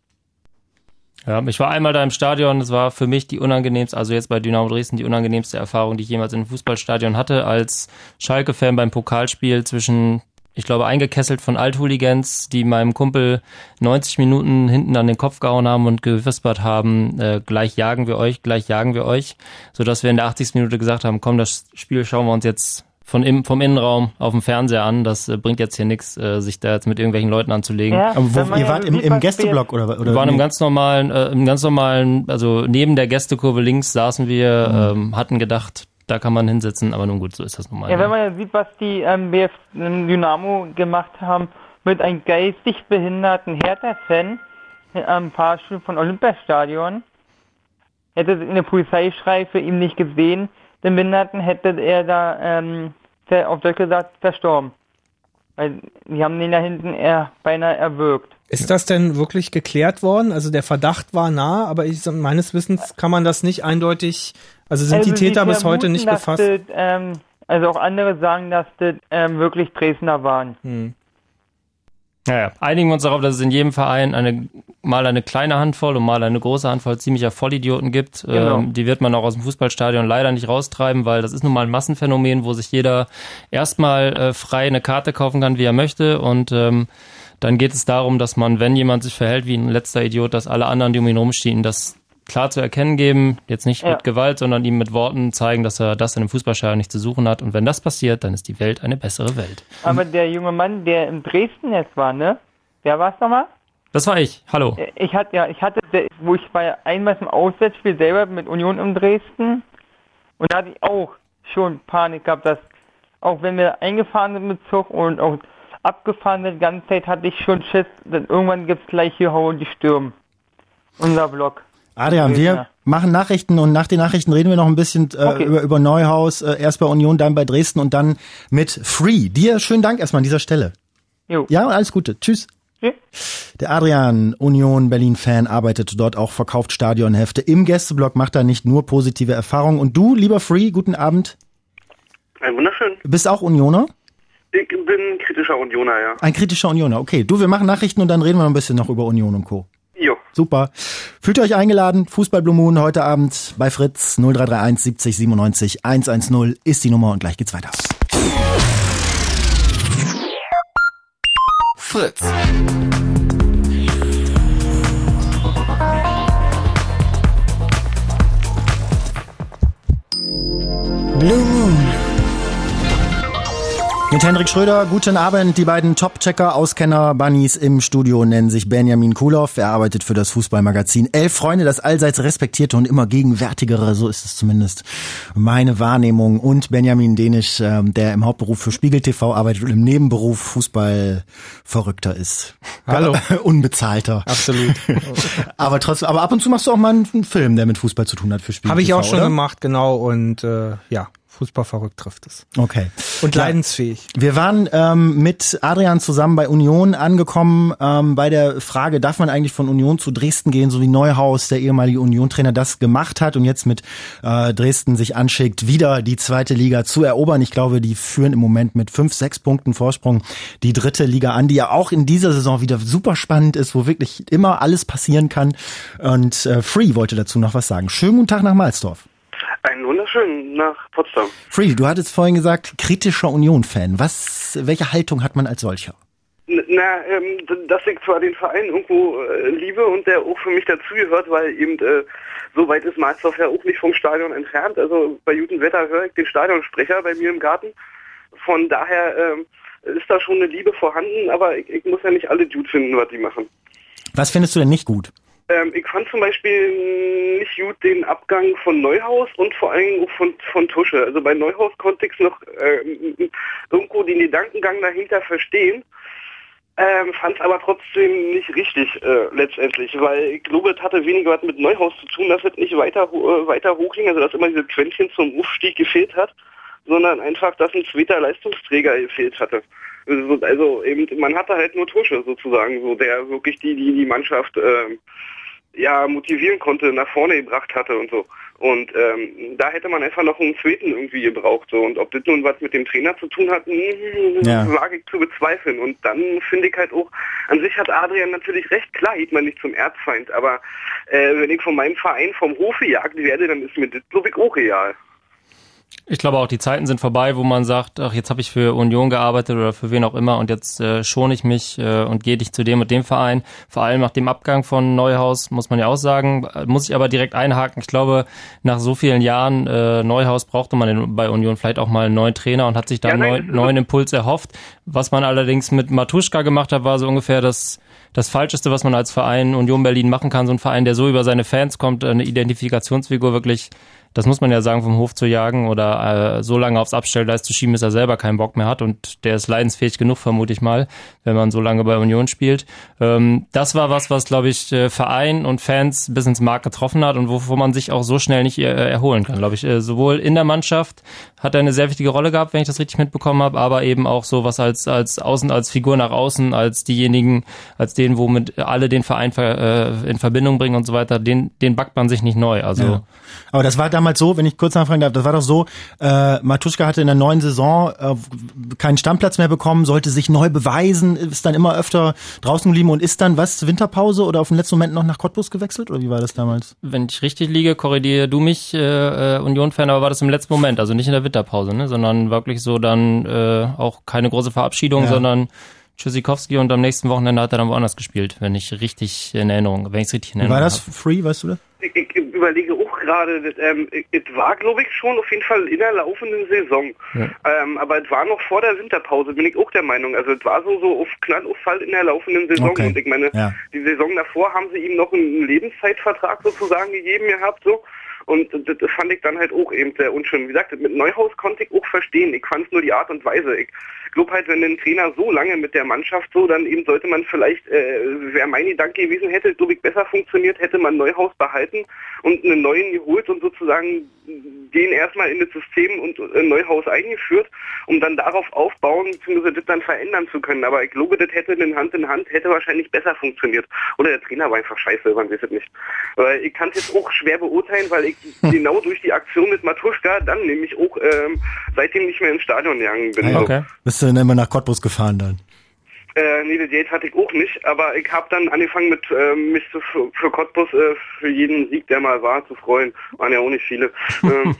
Ja, ich war einmal da im Stadion, das war für mich die unangenehmste, also jetzt bei Dynamo Dresden die unangenehmste Erfahrung, die ich jemals in einem Fußballstadion hatte, als Schalke-Fan beim Pokalspiel zwischen, ich glaube, eingekesselt von Althooligans, die meinem Kumpel neunzig Minuten hinten an den Kopf gehauen haben und gewispert haben, äh, gleich jagen wir euch, gleich jagen wir euch, sodass wir in der achtzigsten Minute gesagt haben, komm, das Spiel schauen wir uns jetzt von im, vom Innenraum auf dem Fernseher an. Das äh, bringt jetzt hier nichts, äh, sich da jetzt mit irgendwelchen Leuten anzulegen. Ja, aber wo, ihr wart im, im Gästeblock oder, oder? Wir waren im ganz normalen, äh, im ganz normalen, also neben der Gästekurve links saßen wir, mhm. ähm, hatten gedacht, da kann man hinsitzen, aber nun gut, so ist das nun mal. Ja, wenn man ja sieht, was die ähm, B F Dynamo gemacht haben mit einem geistig behinderten Hertha-Fan am Fahrstuhl von Olympiastadion, hätte eine Polizeischreife ihm nicht gesehen, den Behinderten hätte er da, ähm, auf Deutsch gesagt, verstorben. Weil die haben den da hinten eher beinahe erwürgt. Ist das denn wirklich geklärt worden? Also der Verdacht war nah, aber ich, meines Wissens kann man das nicht eindeutig, also sind also die Täter bis heute nicht gefasst? Das, ähm, also auch andere sagen, dass das ähm, wirklich Dresdner waren. Hm. Naja, einigen wir uns darauf, dass es in jedem Verein eine, mal eine kleine Handvoll und mal eine große Handvoll ziemlicher Vollidioten gibt. Genau. Ähm, die wird man auch aus dem Fußballstadion leider nicht raustreiben, weil das ist nun mal ein Massenphänomen, wo sich jeder erstmal äh, frei eine Karte kaufen kann, wie er möchte. Und ähm, dann geht es darum, dass man, wenn jemand sich verhält wie ein letzter Idiot, dass alle anderen, die um ihn rumstehen, das klar zu erkennen geben, jetzt nicht ja. mit Gewalt, sondern ihm mit Worten zeigen, dass er das in einem Fußballstadion nicht zu suchen hat. Und wenn das passiert, dann ist die Welt eine bessere Welt. Aber der junge Mann, der in Dresden jetzt war, ne? Wer war's nochmal? Das war ich. Hallo. Ich hatte ja, ich hatte, wo ich war ja einmal im Auswärtsspiel selber mit Union in Dresden und da hatte ich auch schon Panik gehabt, dass auch wenn wir eingefahren sind mit Zug und auch abgefahren sind, die ganze Zeit hatte ich schon Schiss, denn irgendwann gibt's gleich hier Hau und die Stürmen. Unser Block. Adrian, wir machen Nachrichten und nach den Nachrichten reden wir noch ein bisschen äh, okay. über, über Neuhaus, äh, erst bei Union, dann bei Dresden und dann mit Free. Dir schönen Dank erstmal an dieser Stelle. Jo. Ja, alles Gute. Tschüss. Ja. Der Adrian, Union Berlin-Fan, arbeitet dort auch, verkauft Stadionhefte. Im Gästeblock macht er nicht nur positive Erfahrungen. Und du, lieber Free, guten Abend. Ein wunderschön. Bist auch Unioner? Ich bin kritischer Unioner, ja. Ein kritischer Unioner, okay. Du, wir machen Nachrichten und dann reden wir noch ein bisschen noch über Union und Co. Jo. Super. Fühlt euch eingeladen. Fußball Blue Moon heute Abend bei Fritz. null drei drei eins siebzig siebenundneunzig hundertzehn ist die Nummer und gleich geht's weiter. Fritz. Blue Moon. Mit Hendrik Schröder, guten Abend. Die beiden Top-Checker, Auskenner, Bunnies im Studio nennen sich Benjamin Kulow. Er arbeitet für das Fußballmagazin Elf Freunde, das allseits respektierte und immer gegenwärtigere, so ist es zumindest meine Wahrnehmung. Und Benjamin Denisch, der im Hauptberuf für Spiegel T V arbeitet und im Nebenberuf Fußballverrückter ist. Hallo. Unbezahlter. Absolut. aber trotzdem, aber ab und zu machst du auch mal einen Film, der mit Fußball zu tun hat für Spiegel Habe ich T V, auch schon oder? gemacht, genau. Und äh, ja. Fußballverrückt trifft es. Okay. Und ja. leidensfähig. Wir waren ähm, mit Adrian zusammen bei Union angekommen, ähm, bei der Frage, darf man eigentlich von Union zu Dresden gehen, so wie Neuhaus, der ehemalige Union-Trainer, das gemacht hat und jetzt mit äh, Dresden sich anschickt, wieder die zweite Liga zu erobern. Ich glaube, die führen im Moment mit fünf, sechs Punkten Vorsprung die dritte Liga an, die ja auch in dieser Saison wieder super spannend ist, wo wirklich immer alles passieren kann. Und äh, Free wollte dazu noch was sagen. Schönen guten Tag nach Malsdorf. Einen wunderschönen nach Potsdam. Free, du hattest vorhin gesagt, kritischer Union-Fan. Was, welche Haltung hat man als solcher? Na, ähm, dass ich zwar den Verein irgendwo äh, liebe und der auch für mich dazugehört, weil eben äh, so weit ist Marsdorf ja auch nicht vom Stadion entfernt. Also bei gutem Wetter höre ich den Stadionsprecher bei mir im Garten. Von daher ähm, ist da schon eine Liebe vorhanden, aber ich, ich muss ja nicht alle gut finden, was die machen. Was findest du denn nicht gut? Ähm, ich fand zum Beispiel nicht gut den Abgang von Neuhaus und vor allen Dingen auch von, von Tusche. Also bei Neuhaus konnte ich noch äh, irgendwo den Gedankengang dahinter verstehen, ähm, fand es aber trotzdem nicht richtig äh, letztendlich, weil ich glaube, es hatte weniger was mit Neuhaus zu tun, dass es nicht weiter, äh, weiter hochging, also dass immer dieses Quäntchen zum Aufstieg gefehlt hat, sondern einfach, dass ein zweiter Leistungsträger gefehlt hatte. Also, also eben, man hatte halt nur Tusche sozusagen, so der wirklich die, die, die Mannschaft äh, ja motivieren konnte, nach vorne gebracht hatte und so. Und ähm, da hätte man einfach noch einen zweiten irgendwie gebraucht. So. Und ob das nun was mit dem Trainer zu tun hat, mh, ja. wage ich zu bezweifeln. Und dann finde ich halt auch, an sich hat Adrian natürlich recht, klar geht man nicht zum Erzfeind, aber äh, wenn ich von meinem Verein vom Hofe gejagt werde, dann ist mir das, glaube ich, auch real. Ich glaube auch, die Zeiten sind vorbei, wo man sagt, ach, jetzt habe ich für Union gearbeitet oder für wen auch immer und jetzt äh, schone ich mich äh, und gehe nicht zu dem und dem Verein. Vor allem nach dem Abgang von Neuhaus, muss man ja auch sagen, muss ich aber direkt einhaken. Ich glaube, nach so vielen Jahren äh, Neuhaus brauchte man in, bei Union vielleicht auch mal einen neuen Trainer und hat sich da Ja, einen nein, neuen, neuen Impuls erhofft. Was man allerdings mit Matuschka gemacht hat, war so ungefähr das das Falscheste, was man als Verein Union Berlin machen kann. So ein Verein, der so über seine Fans kommt, eine Identifikationsfigur wirklich, das muss man ja sagen, vom Hof zu jagen oder äh, so lange aufs Abstellgleis zu schieben, bis er selber keinen Bock mehr hat und der ist leidensfähig genug, vermute ich mal, wenn man so lange bei Union spielt. Ähm, das war was, was, glaube ich, äh, Verein und Fans bis ins Mark getroffen hat und wovon man sich auch so schnell nicht äh, erholen kann, glaube ich. Äh, sowohl in der Mannschaft hat er eine sehr wichtige Rolle gehabt, wenn ich das richtig mitbekommen habe, aber eben auch so was als als Außen, als Figur nach außen, als diejenigen, als denen, womit alle den Verein ver, äh, in Verbindung bringen und so weiter, den den backt man sich nicht neu. Also ja. Aber das war damals so, wenn ich kurz nachfragen darf, das war doch so, äh, Matuschka hatte in der neuen Saison äh, keinen Stammplatz mehr bekommen, sollte sich neu beweisen, ist dann immer öfter draußen geblieben und ist dann, was, Winterpause oder auf den letzten Moment noch nach Cottbus gewechselt oder wie war das damals? Wenn ich richtig liege, korrigiere du mich, äh, Union-Fan, aber war das im letzten Moment, also nicht in der Winterpause, ne, sondern wirklich so dann äh, auch keine große Verabschiedung, ja. sondern Tschüssikowski und am nächsten Wochenende hat er dann woanders gespielt, wenn ich richtig in Erinnerung, wenn ich es richtig in Erinnerung habe. War das hab. Free, weißt du das? Ich, ich überlege auch gerade, ähm, es war, glaube ich, schon auf jeden Fall in der laufenden Saison. Ja. Ähm, aber es war noch vor der Winterpause, bin ich auch der Meinung. Also es war so, so auf Knallauffall in der laufenden Saison. Okay. Und ich meine, ja. die Saison davor haben sie ihm noch einen Lebenszeitvertrag sozusagen gegeben gehabt, so. Und das fand ich dann halt auch eben sehr unschön. Wie gesagt, mit Neuhaus konnte ich auch verstehen. Ich fand es nur die Art und Weise. Ich glaube halt, wenn ein Trainer so lange mit der Mannschaft so, dann eben sollte man vielleicht, äh, wäre mein Gedanke gewesen, hätte, glaube ich, besser funktioniert, hätte man Neuhaus behalten und einen neuen geholt und sozusagen den erstmal in das System und äh, Neuhaus eingeführt, um dann darauf aufbauen, beziehungsweise das dann verändern zu können. Aber ich glaube, das hätte in Hand in Hand, hätte wahrscheinlich besser funktioniert. Oder der Trainer war einfach scheiße, man weiß es nicht. Weil ich kann es jetzt auch schwer beurteilen, weil ich genau durch die Aktion mit Matuschka dann nämlich auch ähm, seitdem nicht mehr ins Stadion gegangen bin. Okay. So. Bist du dann immer nach Cottbus gefahren dann? Äh, nee, das Geld hatte ich auch nicht, aber ich habe dann angefangen mit äh, mich zu, für, für Cottbus äh, für jeden Sieg, der mal war, zu freuen. Waren ja auch nicht viele. ähm,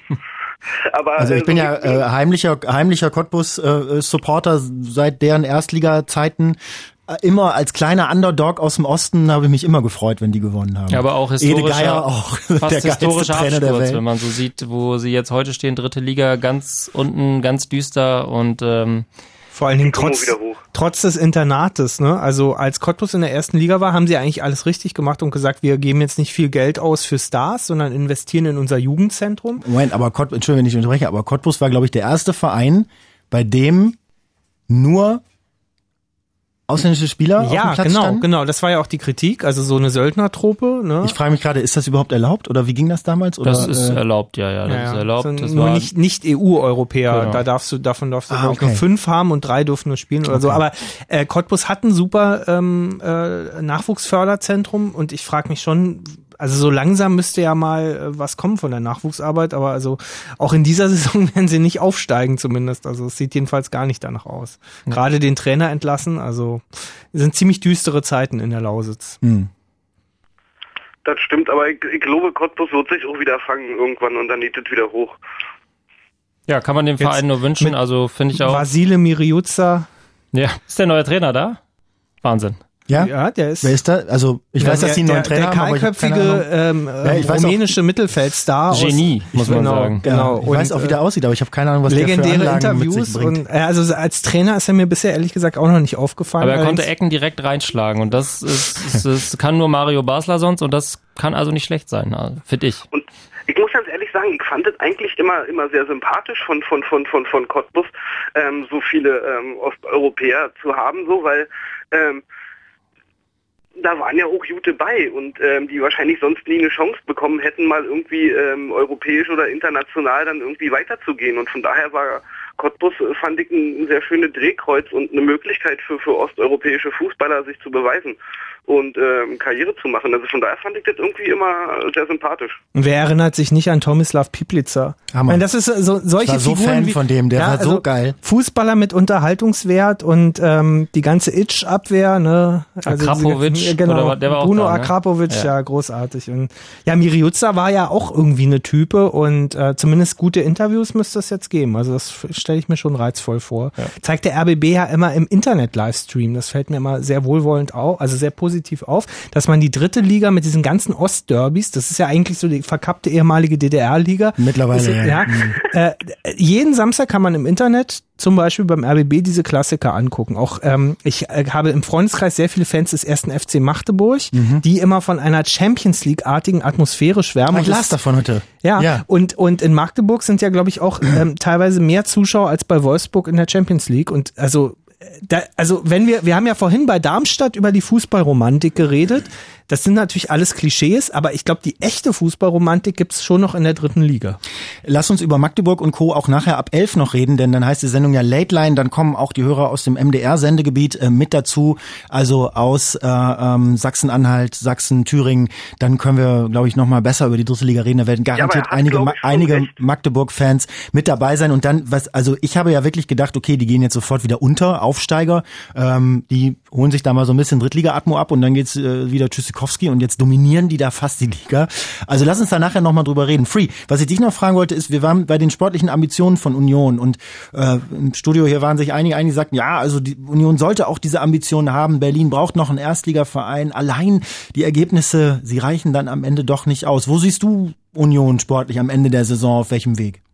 aber, also ich äh, bin so ja äh, heimlicher heimlicher Cottbus-Supporter äh, seit deren Erstliga-Zeiten. Immer als kleiner Underdog aus dem Osten habe ich mich immer gefreut, wenn die gewonnen haben. Ja, aber auch historischer, Ede Geier auch, fast der historischer Trainer der Absturz, Welt. wenn man so sieht, wo sie jetzt heute stehen, dritte Liga, ganz unten, ganz düster und ähm, vor allen Dingen trotz, trotz des Internates, ne? Also als Cottbus in der ersten Liga war, haben sie eigentlich alles richtig gemacht und gesagt, wir geben jetzt nicht viel Geld aus für Stars, sondern investieren in unser Jugendzentrum. Moment, aber Cottbus, Entschuldigung, wenn ich unterbreche, aber Cottbus war, glaube ich, der erste Verein, bei dem nur ausländische Spieler ja, auf dem Platz genau, standen? genau. Das war ja auch die Kritik, also so eine Söldnertruppe. Ne? Ich frage mich gerade, ist das überhaupt erlaubt oder wie ging das damals? Oder, das ist äh, erlaubt, ja, ja, das ja, ist erlaubt. So das nur war nicht, nicht E U-Europäer, genau. da darfst du, davon darfst du ah, glaube ich okay. nur fünf haben und drei durften nur spielen oder okay. so. Aber äh, Cottbus hat ein super ähm, äh, Nachwuchsförderzentrum und ich frage mich schon, also so langsam müsste ja mal äh, was kommen von der Nachwuchsarbeit, aber also auch in dieser Saison werden sie nicht aufsteigen zumindest. Also es sieht jedenfalls gar nicht danach aus. Ja. Gerade den Trainer entlassen, also sind ziemlich düstere Zeiten in der Lausitz. Hm. Das stimmt, aber ich, ich glaube, Cottbus wird sich auch wieder fangen irgendwann und dann geht es wieder hoch. Ja, kann man dem Jetzt Verein nur wünschen, also finde ich auch. Vasile Miriuza. Ja, ist der neue Trainer da? Wahnsinn. Ja? Ja, der ist. Wer ist da? Also, ich ja, weiß, dass die einen neuen der, Trainer der haben, aber ich hab keine kahlköpfige Ahnung. ähm, Ja, ich weiß rumänische auch, Mittelsfeldstar. Genie, aus, muss man genau, sagen. Genau. Ja, ich weiß auch, wie der aussieht, aber ich habe keine Ahnung, was der für legendäre Anlagen mit sich Interviews bringt. und äh, also als Trainer ist er mir bisher ehrlich gesagt auch noch nicht aufgefallen. Aber er konnte Allerdings- Ecken direkt reinschlagen und das ist, ist, das kann nur Mario Basler sonst und das kann also nicht schlecht sein, also, finde ich. Und ich muss ganz ehrlich sagen, ich fand es eigentlich immer immer sehr sympathisch von von von von von Cottbus, ähm, so viele ähm, Osteuropäer zu haben, so, weil ähm, da waren ja auch gute bei und ähm, die wahrscheinlich sonst nie eine Chance bekommen hätten, mal irgendwie ähm, europäisch oder international dann irgendwie weiterzugehen. Und von daher war Cottbus, äh, fand ich, ein, ein sehr schönes Drehkreuz und eine Möglichkeit für, für osteuropäische Fußballer, sich zu beweisen und ähm, Karriere zu machen. Also von daher fand ich das irgendwie immer sehr sympathisch. Und wer erinnert sich nicht an Tomislav Piplica? Hammer. Ich meine, das ist so solche Ich war so Figuren Fan wie, von dem, der ja, war so also geil. Fußballer mit Unterhaltungswert und ähm, die ganze Itch-Abwehr, ne? Also Akrapovic, diese, genau, oder war- der war auch Bruno da, ne? Akrapovic, Ja. ja. großartig. Und ja, Miriuza war ja auch irgendwie eine Type und äh, zumindest gute Interviews müsste es jetzt geben. Also das stelle ich mir schon reizvoll vor. Ja. Zeigt der R B B ja immer im Internet-Livestream. Das fällt mir immer sehr wohlwollend auf, also sehr positiv auf, dass man die dritte Liga mit diesen ganzen Ostderbys, das ist ja eigentlich so die verkappte ehemalige D D R-Liga. Mittlerweile, ist, ja. ja. Äh, jeden Samstag kann man im Internet zum Beispiel beim R B B diese Klassiker angucken. Auch ähm, ich äh, habe im Freundeskreis sehr viele Fans des ersten F C Magdeburg, Mhm. die immer von einer Champions League-artigen Atmosphäre schwärmen. Ah, ich Und las das- davon heute. ja, Ja. Und, und in Magdeburg sind ja, glaube ich, auch ähm, teilweise mehr Zuschauer als bei Wolfsburg in der Champions League. Und also, äh, da, also wenn wir, wir haben ja vorhin bei Darmstadt über die Fußballromantik geredet. Das sind natürlich alles Klischees, aber ich glaube, die echte Fußballromantik gibt's schon noch in der dritten Liga. Lass uns über Magdeburg und Co. auch nachher ab elf noch reden, denn dann heißt die Sendung ja Late Line, dann kommen auch die Hörer aus dem M D R-Sendegebiet äh, mit dazu, also aus äh, ähm, Sachsen-Anhalt, Sachsen, Thüringen. Dann können wir, glaube ich, noch mal besser über die dritte Liga reden. Da werden garantiert er hat, einige, glaub Ma- ich, schon einige recht. Magdeburg-Fans mit dabei sein. Und dann, was, also ich habe ja wirklich gedacht, okay, die gehen jetzt sofort wieder unter, Aufsteiger. Ähm, die holen sich da mal so ein bisschen Drittliga-Atmo ab und dann geht's äh, wieder Tschüssikowski und jetzt dominieren die da fast die Liga. Also lass uns da nachher nochmal drüber reden. Free, was ich dich noch fragen wollte, ist, wir waren bei den sportlichen Ambitionen von Union und äh, im Studio hier waren sich einige, einige sagten, ja, also die Union sollte auch diese Ambitionen haben. Berlin braucht noch einen Erstligaverein. Allein die Ergebnisse, sie reichen dann am Ende doch nicht aus. Wo siehst du Union sportlich am Ende der Saison, auf welchem Weg?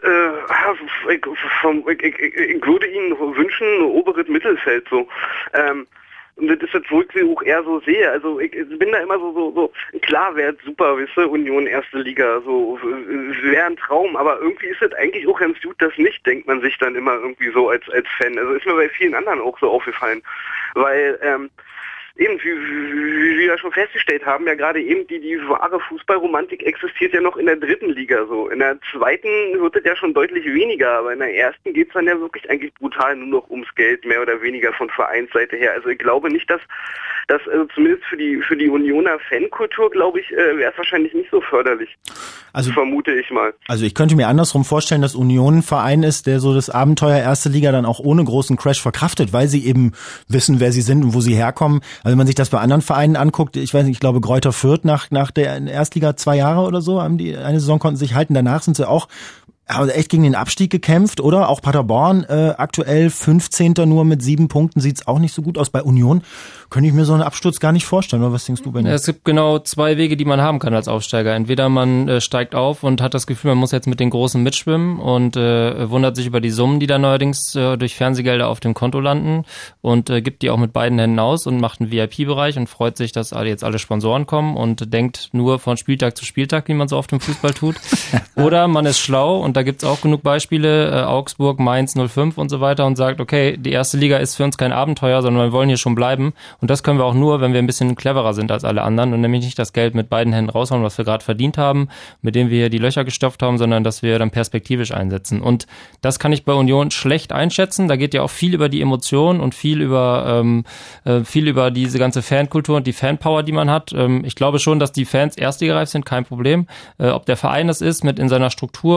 Äh, ich, vom, ich, ich, ich würde Ihnen wünschen, oberes Mittelfeld so. Ähm, Und das ist jetzt, wo ich sie auch eher so sehe. Also ich, ich bin da immer so, so, so, klar wäre es super, weißt du, Union erste Liga, so wäre ein Traum, aber irgendwie ist es eigentlich auch ganz gut, das nicht, denkt man sich dann immer irgendwie so als als Fan. Also ist mir bei vielen anderen auch so aufgefallen. Weil, ähm, eben, wie, wie, wie wir ja schon festgestellt haben, ja gerade eben die, die wahre Fußballromantik existiert ja noch in der dritten Liga so. In der zweiten wird es ja schon deutlich weniger, aber in der ersten geht's dann ja wirklich eigentlich brutal nur noch ums Geld, mehr oder weniger von Vereinsseite her. Also ich glaube nicht, dass das, also zumindest für die für die Unioner Fankultur, glaube ich, äh, wäre es wahrscheinlich nicht so förderlich. Also vermute ich mal. Also ich könnte mir andersrum vorstellen, dass Union ein Verein ist, der so das Abenteuer erste Liga dann auch ohne großen Crash verkraftet, weil sie eben wissen, wer sie sind und wo sie herkommen. Also wenn man sich das bei anderen Vereinen anguckt, ich weiß nicht, ich glaube Greuther Fürth nach nach der Erstliga zwei Jahre oder so, haben die eine Saison konnten sich halten, danach sind sie auch haben echt gegen den Abstieg gekämpft, oder? Auch Paderborn äh, aktuell fünfzehnter nur mit sieben Punkten, sieht's auch nicht so gut aus. Bei Union könnte ich mir so einen Absturz gar nicht vorstellen. Oder was denkst du, Benny? Es gibt genau zwei Wege, die man haben kann als Aufsteiger. Entweder man äh, steigt auf und hat das Gefühl, man muss jetzt mit den Großen mitschwimmen und äh, wundert sich über die Summen, die da neuerdings äh, durch Fernsehgelder auf dem Konto landen und äh, gibt die auch mit beiden Händen aus und macht einen V I P-Bereich und freut sich, dass alle jetzt alle Sponsoren kommen und denkt nur von Spieltag zu Spieltag, wie man so oft im Fußball tut. Oder man ist schlau und da gibt's auch genug Beispiele, äh, Augsburg, Mainz null fünf und so weiter und sagt, okay, die erste Liga ist für uns kein Abenteuer, sondern wir wollen hier schon bleiben und das können wir auch nur, wenn wir ein bisschen cleverer sind als alle anderen und nämlich nicht das Geld mit beiden Händen raushauen, was wir gerade verdient haben, mit dem wir hier die Löcher gestopft haben, sondern dass wir dann perspektivisch einsetzen und das kann ich bei Union schlecht einschätzen, da geht ja auch viel über die Emotionen und viel über ähm, äh, viel über diese ganze Fankultur und die Fanpower, die man hat. Ähm, ich glaube schon, dass die Fans erstligareif sind, kein Problem. Äh, ob der Verein das ist mit in seiner Struktur und ob er da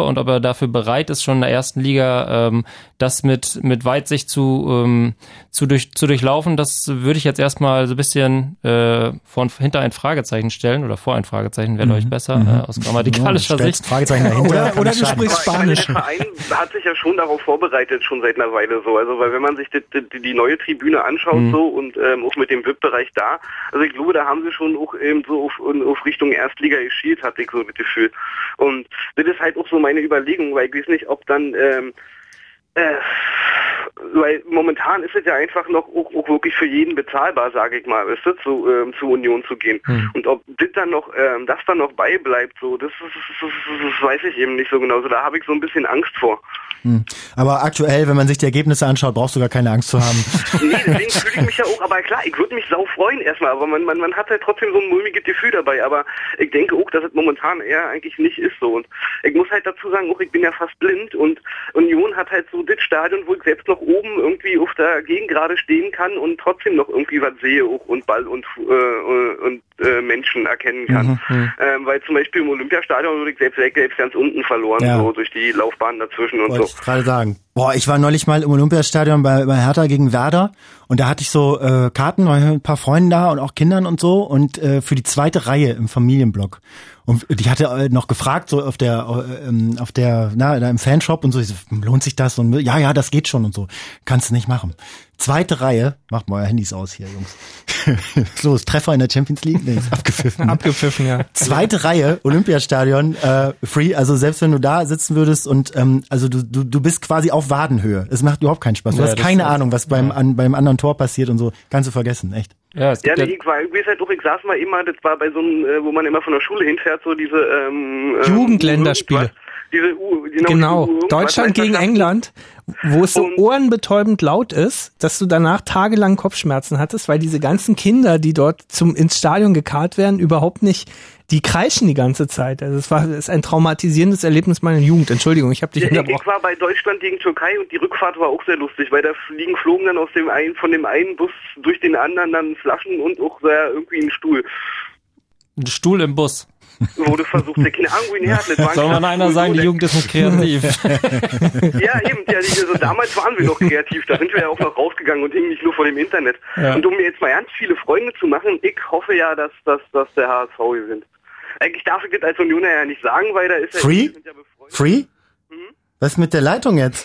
dafür bereit ist, schon in der ersten Liga ähm, das mit mit Weitsicht zu ähm, zu durch zu durchlaufen, das würde ich jetzt erstmal so ein bisschen äh, von hinter ein Fragezeichen stellen oder vor ein Fragezeichen, wäre, mhm. glaube ich, besser mhm. äh, aus grammatikalischer ja, Sicht. Fragezeichen dahinter. Oder, oder du sprichst Spanisch. Der Verein hat sich ja schon darauf vorbereitet, schon seit einer Weile so. Also, weil wenn man sich die, die, die neue Tribüne anschaut mhm. so und ähm, auch mit dem V I P-Bereich da, also ich glaube, da haben sie schon auch eben so auf, auf Richtung Erstliga geschielt, hatte ich so das Gefühl. Und das ist halt auch so meine Überlegung, weil ich weiß nicht, ob dann ähm, äh, weil momentan ist es ja einfach noch auch, auch wirklich für jeden bezahlbar, sage ich mal, ist das, zu, ähm, zur Union zu gehen. Hm. Und ob das dann noch, ähm, das dann noch beibleibt, so, das, das, das, das weiß ich eben nicht so genau. So, da habe ich so ein bisschen Angst vor. Hm. Aber aktuell, wenn man sich die Ergebnisse anschaut, brauchst du gar keine Angst zu haben. Nee, deswegen fühle ich mich ja auch, aber klar, ich würde mich sau freuen erstmal, aber man, man, man hat halt trotzdem so ein mulmiges Gefühl dabei, aber ich denke auch, dass es momentan eher eigentlich nicht ist so. Und ich muss halt dazu sagen, auch ich bin ja fast blind und Union hat halt so das Stadion, wo ich selbst noch oben irgendwie auf der Gegend gerade stehen kann und trotzdem noch irgendwie was sehe auch und Ball und, äh, und äh, Menschen erkennen kann. Mhm. Ähm, weil zum Beispiel im Olympiastadion würde ich selbst, selbst ganz unten verloren, ja. so durch die Laufbahn dazwischen und Wollte so. Ich gerade sagen. Boah, ich war neulich mal im Olympiastadion bei, bei Hertha gegen Werder und da hatte ich so äh, Karten, war ein paar Freunden da und auch Kindern und so und äh, für die zweite Reihe im Familienblock. Und die hatte äh, noch gefragt, so auf der, äh, auf der, na, da im Fanshop und so, ich so, lohnt sich das? Und ja, ja, das geht schon und so. Kannst du nicht machen. Zweite Reihe, macht mal euer Handys aus hier, Jungs. So, ist Treffer in der Champions League? Nee, ist abgepfiffen. Ne? Abgepfiffen, ja. Zweite Reihe, Olympiastadion, äh, free, also selbst wenn du da sitzen würdest und ähm, also du, du, du bist quasi auf Wadenhöhe. Es macht überhaupt keinen Spaß. Du ja, hast keine Ahnung, was beim, ja. an, beim anderen Tor passiert und so. Kannst du vergessen, echt. Ja, es ja, nee, ich war, ich weiß halt auch, ich saß mal immer, das war bei so einem, äh, wo man immer von der Schule hinfährt, so diese ähm, Jugendländerspiele. Diese U, genau, genau. diese U, Deutschland gegen England, wo es so ohrenbetäubend laut ist, dass du danach tagelang Kopfschmerzen hattest, weil diese ganzen Kinder, die dort zum ins Stadion gekarrt werden, überhaupt nicht, die kreischen die ganze Zeit. Also es war es ist ein traumatisierendes Erlebnis meiner Jugend. Entschuldigung, ich habe dich ja, unterbrochen. Ich war bei Deutschland gegen Türkei und die Rückfahrt war auch sehr lustig, weil da fliegen flogen dann aus dem einen von dem einen Bus durch den anderen dann Flaschen und auch sehr irgendwie ein Stuhl. Ein Stuhl im Bus. Wurde versucht, der keine Ahnung, wie ein Soll man einer sagen, die Jugend ist nicht kreativ? Ja, eben, ja, also damals waren wir noch kreativ, da sind wir ja auch noch rausgegangen und hingen nicht nur vor dem Internet. Ja. Und um mir jetzt mal ganz viele Freunde zu machen, ich hoffe ja, dass, dass, dass der H S V gewinnt. Eigentlich darf ich das als Unioner ja nicht sagen, weil da ist ja... Free? Ja Free? Hm? Was ist mit der Leitung jetzt?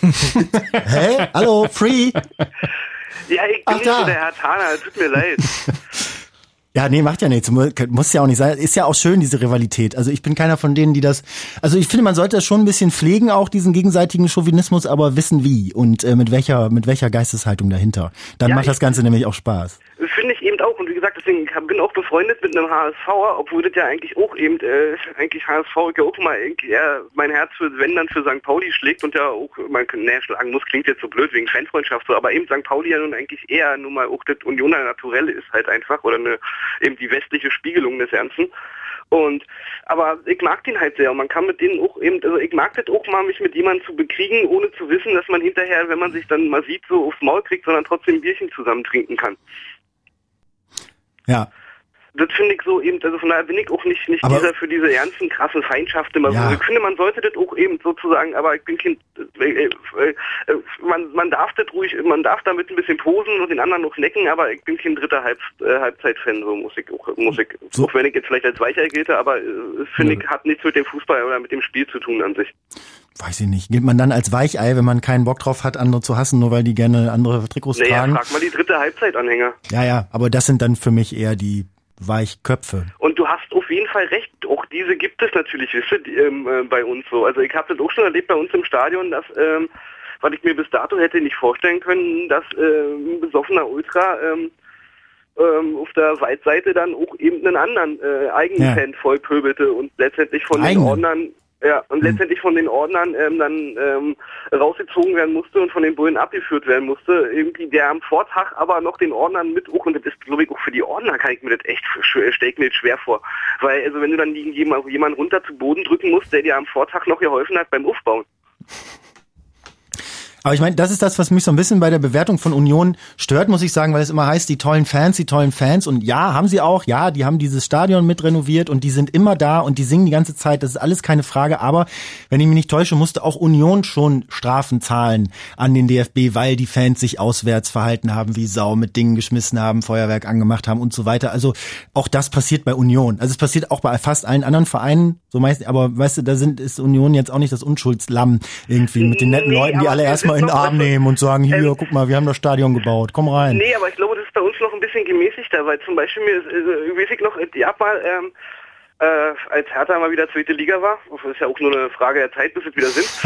Hä? Hallo, Free? Ja, ich bin Ach, nicht so der Herr Thaner, tut mir leid. Ja, nee, macht ja nichts. Muss ja auch nicht sein. Ist ja auch schön, diese Rivalität. Also ich bin keiner von denen, die das... Also ich finde, man sollte das schon ein bisschen pflegen, auch diesen gegenseitigen Chauvinismus, aber wissen wie und äh, mit welcher mit welcher Geisteshaltung dahinter. Dann ja, macht das Ganze nämlich auch Spaß. Finde ich eben auch. Und wie gesagt, deswegen bin auch befreundet mit einem H S V'er, obwohl das ja eigentlich auch eben, äh, eigentlich H S V ja auch mal eher mein Herz für, wenn dann für Sankt Pauli schlägt und ja auch, man ne, schlagen muss, klingt jetzt so blöd wegen Fanfreundschaft so, aber eben Sankt Pauli ja nun eigentlich eher nur mal auch das Unioner Naturelle ist halt einfach, oder eine, eben die westliche Spiegelung des Ganzen. Und, aber ich mag den halt sehr und man kann mit denen auch eben, also ich mag das auch mal, mich mit jemandem zu bekriegen, ohne zu wissen, dass man hinterher, wenn man sich dann mal sieht, so aufs Maul kriegt, sondern trotzdem ein Bierchen zusammen trinken kann. Ja. Das finde ich so eben, also von daher bin ich auch nicht, nicht dieser für diese ernsten, krassen Feindschaften immer ja. so. Ich finde, man sollte das auch eben sozusagen, aber ich bin Kind, äh, äh, äh, man, man darf das ruhig, man darf damit ein bisschen posen und den anderen noch necken, aber ich bin kein dritter Halb, äh, Halbzeit-Fan, so muss ich auch, muss ich, so. Auch wenn ich jetzt vielleicht als Weichei gelte, aber äh, finde ja. ich, hat nichts mit dem Fußball oder mit dem Spiel zu tun an sich. Weiß ich nicht. Gilt man dann als Weichei, wenn man keinen Bock drauf hat, andere zu hassen, nur weil die gerne andere Trikots naja, tragen? Naja, frag mal die dritte Halbzeitanhänger. Ja, ja, aber das sind dann für mich eher die Weichköpfe. Und du hast auf jeden Fall recht, auch diese gibt es natürlich, wisst ihr, die, ähm, äh, bei uns so. Also ich habe das auch schon erlebt bei uns im Stadion, dass, ähm, was ich mir bis dato hätte nicht vorstellen können, dass äh, ein besoffener Ultra ähm, ähm, auf der Weitseite dann auch eben einen anderen äh, eigenen ja. Fan vollpöbelte und letztendlich von Eigene. den Ordnern Ja, und hm. letztendlich von den Ordnern ähm, dann ähm, rausgezogen werden musste und von den Bullen abgeführt werden musste. Irgendwie der am Vortag aber noch den Ordnern mit, auch, und das ist, glaube ich, auch für die Ordner kann ich mir das echt, stelle ich mir das schwer vor. Weil, also wenn du dann jemanden jemand runter zu Boden drücken musst, der dir am Vortag noch geholfen hat beim Aufbauen. Aber ich meine, das ist das, was mich so ein bisschen bei der Bewertung von Union stört, muss ich sagen, weil es immer heißt, die tollen Fans, die tollen Fans. Und ja, haben sie auch. Ja, die haben dieses Stadion mit renoviert und die sind immer da und die singen die ganze Zeit. Das ist alles keine Frage. Aber wenn ich mich nicht täusche, musste auch Union schon Strafen zahlen an den D F B, weil die Fans sich auswärts verhalten haben wie Sau, mit Dingen geschmissen haben, Feuerwerk angemacht haben und so weiter. Also auch das passiert bei Union. Also es passiert auch bei fast allen anderen Vereinen. So meist, aber weißt du, da sind ist Union jetzt auch nicht das Unschuldslamm irgendwie mit den netten nee, Leuten, die alle erstmal in den Arm nehmen und sagen, hier, ähm, guck mal, wir haben das Stadion gebaut, komm rein. Nee, aber ich glaube, das ist bei uns noch ein bisschen gemäßigter, weil zum Beispiel, mir äh, weiß ich noch, die mal, ähm, äh, als Hertha mal wieder zweite Liga war, das ist ja auch nur eine Frage der Zeit, bis wir wieder sind.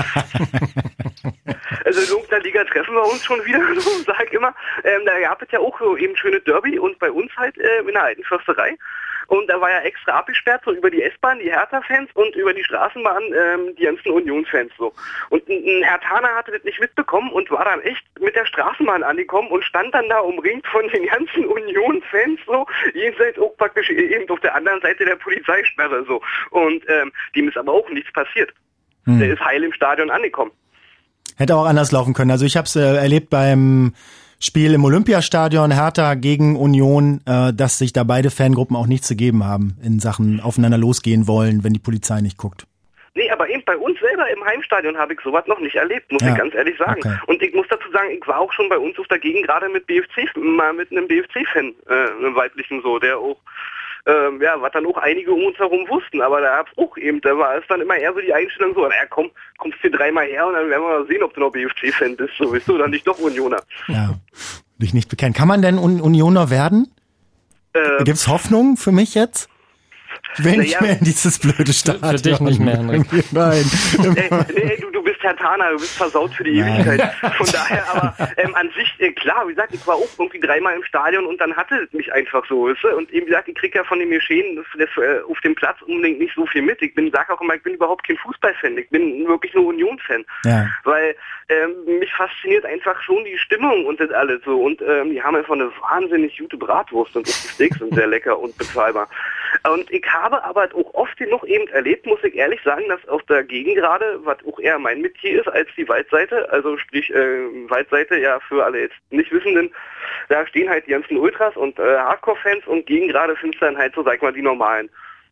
Also in irgendeiner Liga treffen wir uns schon wieder, so sag ich immer. Ähm, da gab es ja auch so eben schöne Derby und bei uns halt äh, in der alten Försterei. Und da war ja extra abgesperrt, so über die S-Bahn, die Hertha-Fans und über die Straßenbahn ähm, die ganzen Union-Fans so. Und ein, ein Herthaner hatte das nicht mitbekommen und war dann echt mit der Straßenbahn angekommen und stand dann da umringt von den ganzen Union-Fans so, jenseits auch praktisch eben auf der anderen Seite der Polizeisperre so. Und ähm, dem ist aber auch nichts passiert. Hm. Der ist heil im Stadion angekommen. Hätte auch anders laufen können. Also ich habe es äh, erlebt beim Spiel im Olympiastadion, Hertha gegen Union, äh, dass sich da beide Fangruppen auch nichts zu geben haben in Sachen aufeinander losgehen wollen, wenn die Polizei nicht guckt. Nee, aber eben bei uns selber im Heimstadion habe ich sowas noch nicht erlebt, muss ja. ich ganz ehrlich sagen. Okay. Und ich muss dazu sagen, ich war auch schon bei uns auf der Gegend gerade mit B F C, mal mit einem B F C-Fan, äh, einem weiblichen so, der auch Ähm, ja, was dann auch einige um uns herum wussten, aber da gab's auch eben, da war es dann immer eher so die Einstellung so, naja komm, kommst hier dreimal her und dann werden wir mal sehen, ob du noch B F C-Fan bist, so bist du, oder nicht doch Unioner. Ja, dich nicht bekennen. Kann man denn Un- Unioner werden? Äh, Gibt's Hoffnung für mich jetzt? Ich will nicht ja, mehr in dieses blöde Stadion. Für dich nicht mehr, Henrik. Nein. Nee, nee, du, du bist Hertaner, du bist versaut für die Nein. Ewigkeit. Von daher, aber ähm, an sich, äh, klar, wie gesagt, ich war auch irgendwie dreimal im Stadion und dann hatte es mich einfach so, weißt du? Und eben, wie gesagt, ich krieg ja von dem Geschehen das, das, äh, auf dem Platz unbedingt nicht so viel mit. Ich bin, sag auch immer, ich bin überhaupt kein Fußballfan, ich bin wirklich nur Union-Fan. Ja. Weil ähm, mich fasziniert einfach schon die Stimmung und das alles so. Und ähm, die haben einfach eine wahnsinnig gute Bratwurst und die Steaks sind sehr lecker und bezahlbar. Und ich habe aber auch oft genug eben erlebt, muss ich ehrlich sagen, dass auf der Gegend gerade, was auch eher mein Metier ist als die Waldseite, also sprich äh, Waldseite, ja für alle jetzt Nichtwissenden, da stehen halt die ganzen Ultras und äh, Hardcore-Fans und gegen gerade sind es dann halt so, sag ich mal, die normalen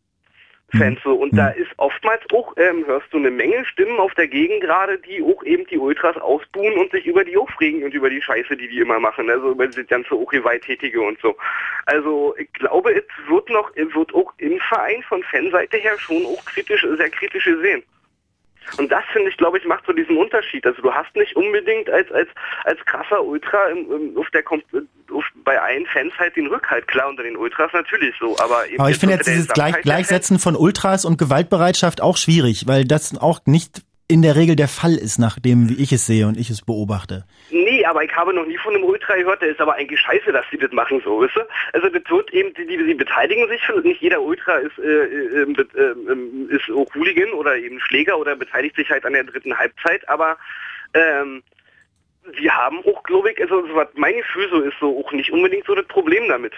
Fans so. Und mhm. da ist oftmals auch, ähm, hörst du eine Menge Stimmen auf der Gegend gerade, die auch eben die Ultras ausbuhen und sich über die aufregen und über die Scheiße, die die immer machen, also über das ganze auch Gewalttätige und so. Also ich glaube, es wird noch, es wird auch im Verein von Fanseite her schon auch kritisch, sehr kritisch gesehen. Und das, finde ich, glaube ich, macht so diesen Unterschied. Also du hast nicht unbedingt als als als krasser Ultra im, im, auf der auf, bei allen Fans halt den Rückhalt. Klar, unter den Ultras natürlich so. Aber, eben aber ich finde jetzt dieses Gleich, Gleichsetzen von Ultras und Gewaltbereitschaft auch schwierig, weil das auch nicht in der Regel der Fall ist, nach dem, wie ich es sehe und ich es beobachte. Nee, aber ich habe noch nie von einem Ultra gehört, der ist aber eigentlich scheiße, dass die das machen, so, weißt du? Also das wird eben, die, die, die beteiligen sich, nicht jeder Ultra ist, äh, äh, äh, ist auch Hooligan oder eben Schläger oder beteiligt sich halt an der dritten Halbzeit, aber ähm, die haben auch, glaube ich, also was mein Gefühl so ist, so auch nicht unbedingt so das Problem damit.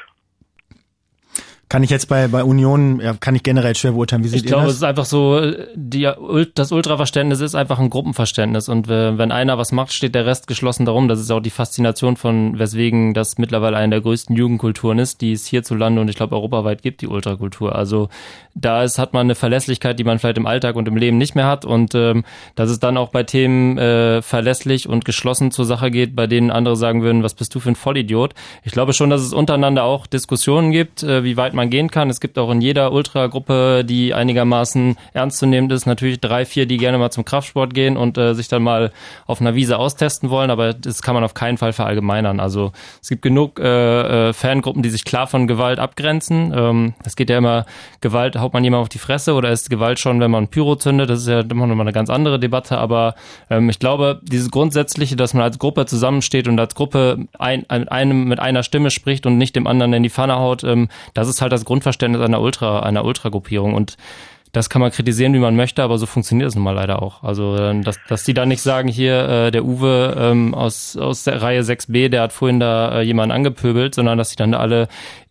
Kann ich jetzt bei bei Union, ja, kann ich generell schwer beurteilen. Wie seht ich glaube, ihr das? Es ist einfach so, die, das Ultraverständnis ist einfach ein Gruppenverständnis und äh, wenn einer was macht, steht der Rest geschlossen darum. Das ist auch die Faszination von, weswegen das mittlerweile eine der größten Jugendkulturen ist, die es hierzulande und ich glaube europaweit gibt, die Ultrakultur. Also da ist, hat man eine Verlässlichkeit, die man vielleicht im Alltag und im Leben nicht mehr hat und ähm, dass es dann auch bei Themen äh, verlässlich und geschlossen zur Sache geht, bei denen andere sagen würden, was bist du für ein Vollidiot? Ich glaube schon, dass es untereinander auch Diskussionen gibt, äh, wie weit man gehen kann. Es gibt auch in jeder Ultragruppe, die einigermaßen ernstzunehmend ist, natürlich drei, vier, die gerne mal zum Kraftsport gehen und äh, sich dann mal auf einer Wiese austesten wollen, aber das kann man auf keinen Fall verallgemeinern. Also es gibt genug äh, äh, Fangruppen, die sich klar von Gewalt abgrenzen. Ähm, es geht ja immer, Gewalt, haut man jemand auf die Fresse oder ist Gewalt schon, wenn man Pyro zündet? Das ist ja immer noch mal eine ganz andere Debatte, aber ähm, ich glaube, dieses Grundsätzliche, dass man als Gruppe zusammensteht und als Gruppe ein, ein, einem mit einer Stimme spricht und nicht dem anderen in die Pfanne haut, ähm, das ist halt das Grundverständnis einer Ultra, einer Ultragruppierung und das kann man kritisieren, wie man möchte, aber so funktioniert es nun mal leider auch. Also, dass, dass die dann nicht sagen, hier, äh, der Uwe ähm, aus aus der Reihe sechs b, der hat vorhin da äh, jemanden angepöbelt, sondern dass die dann alle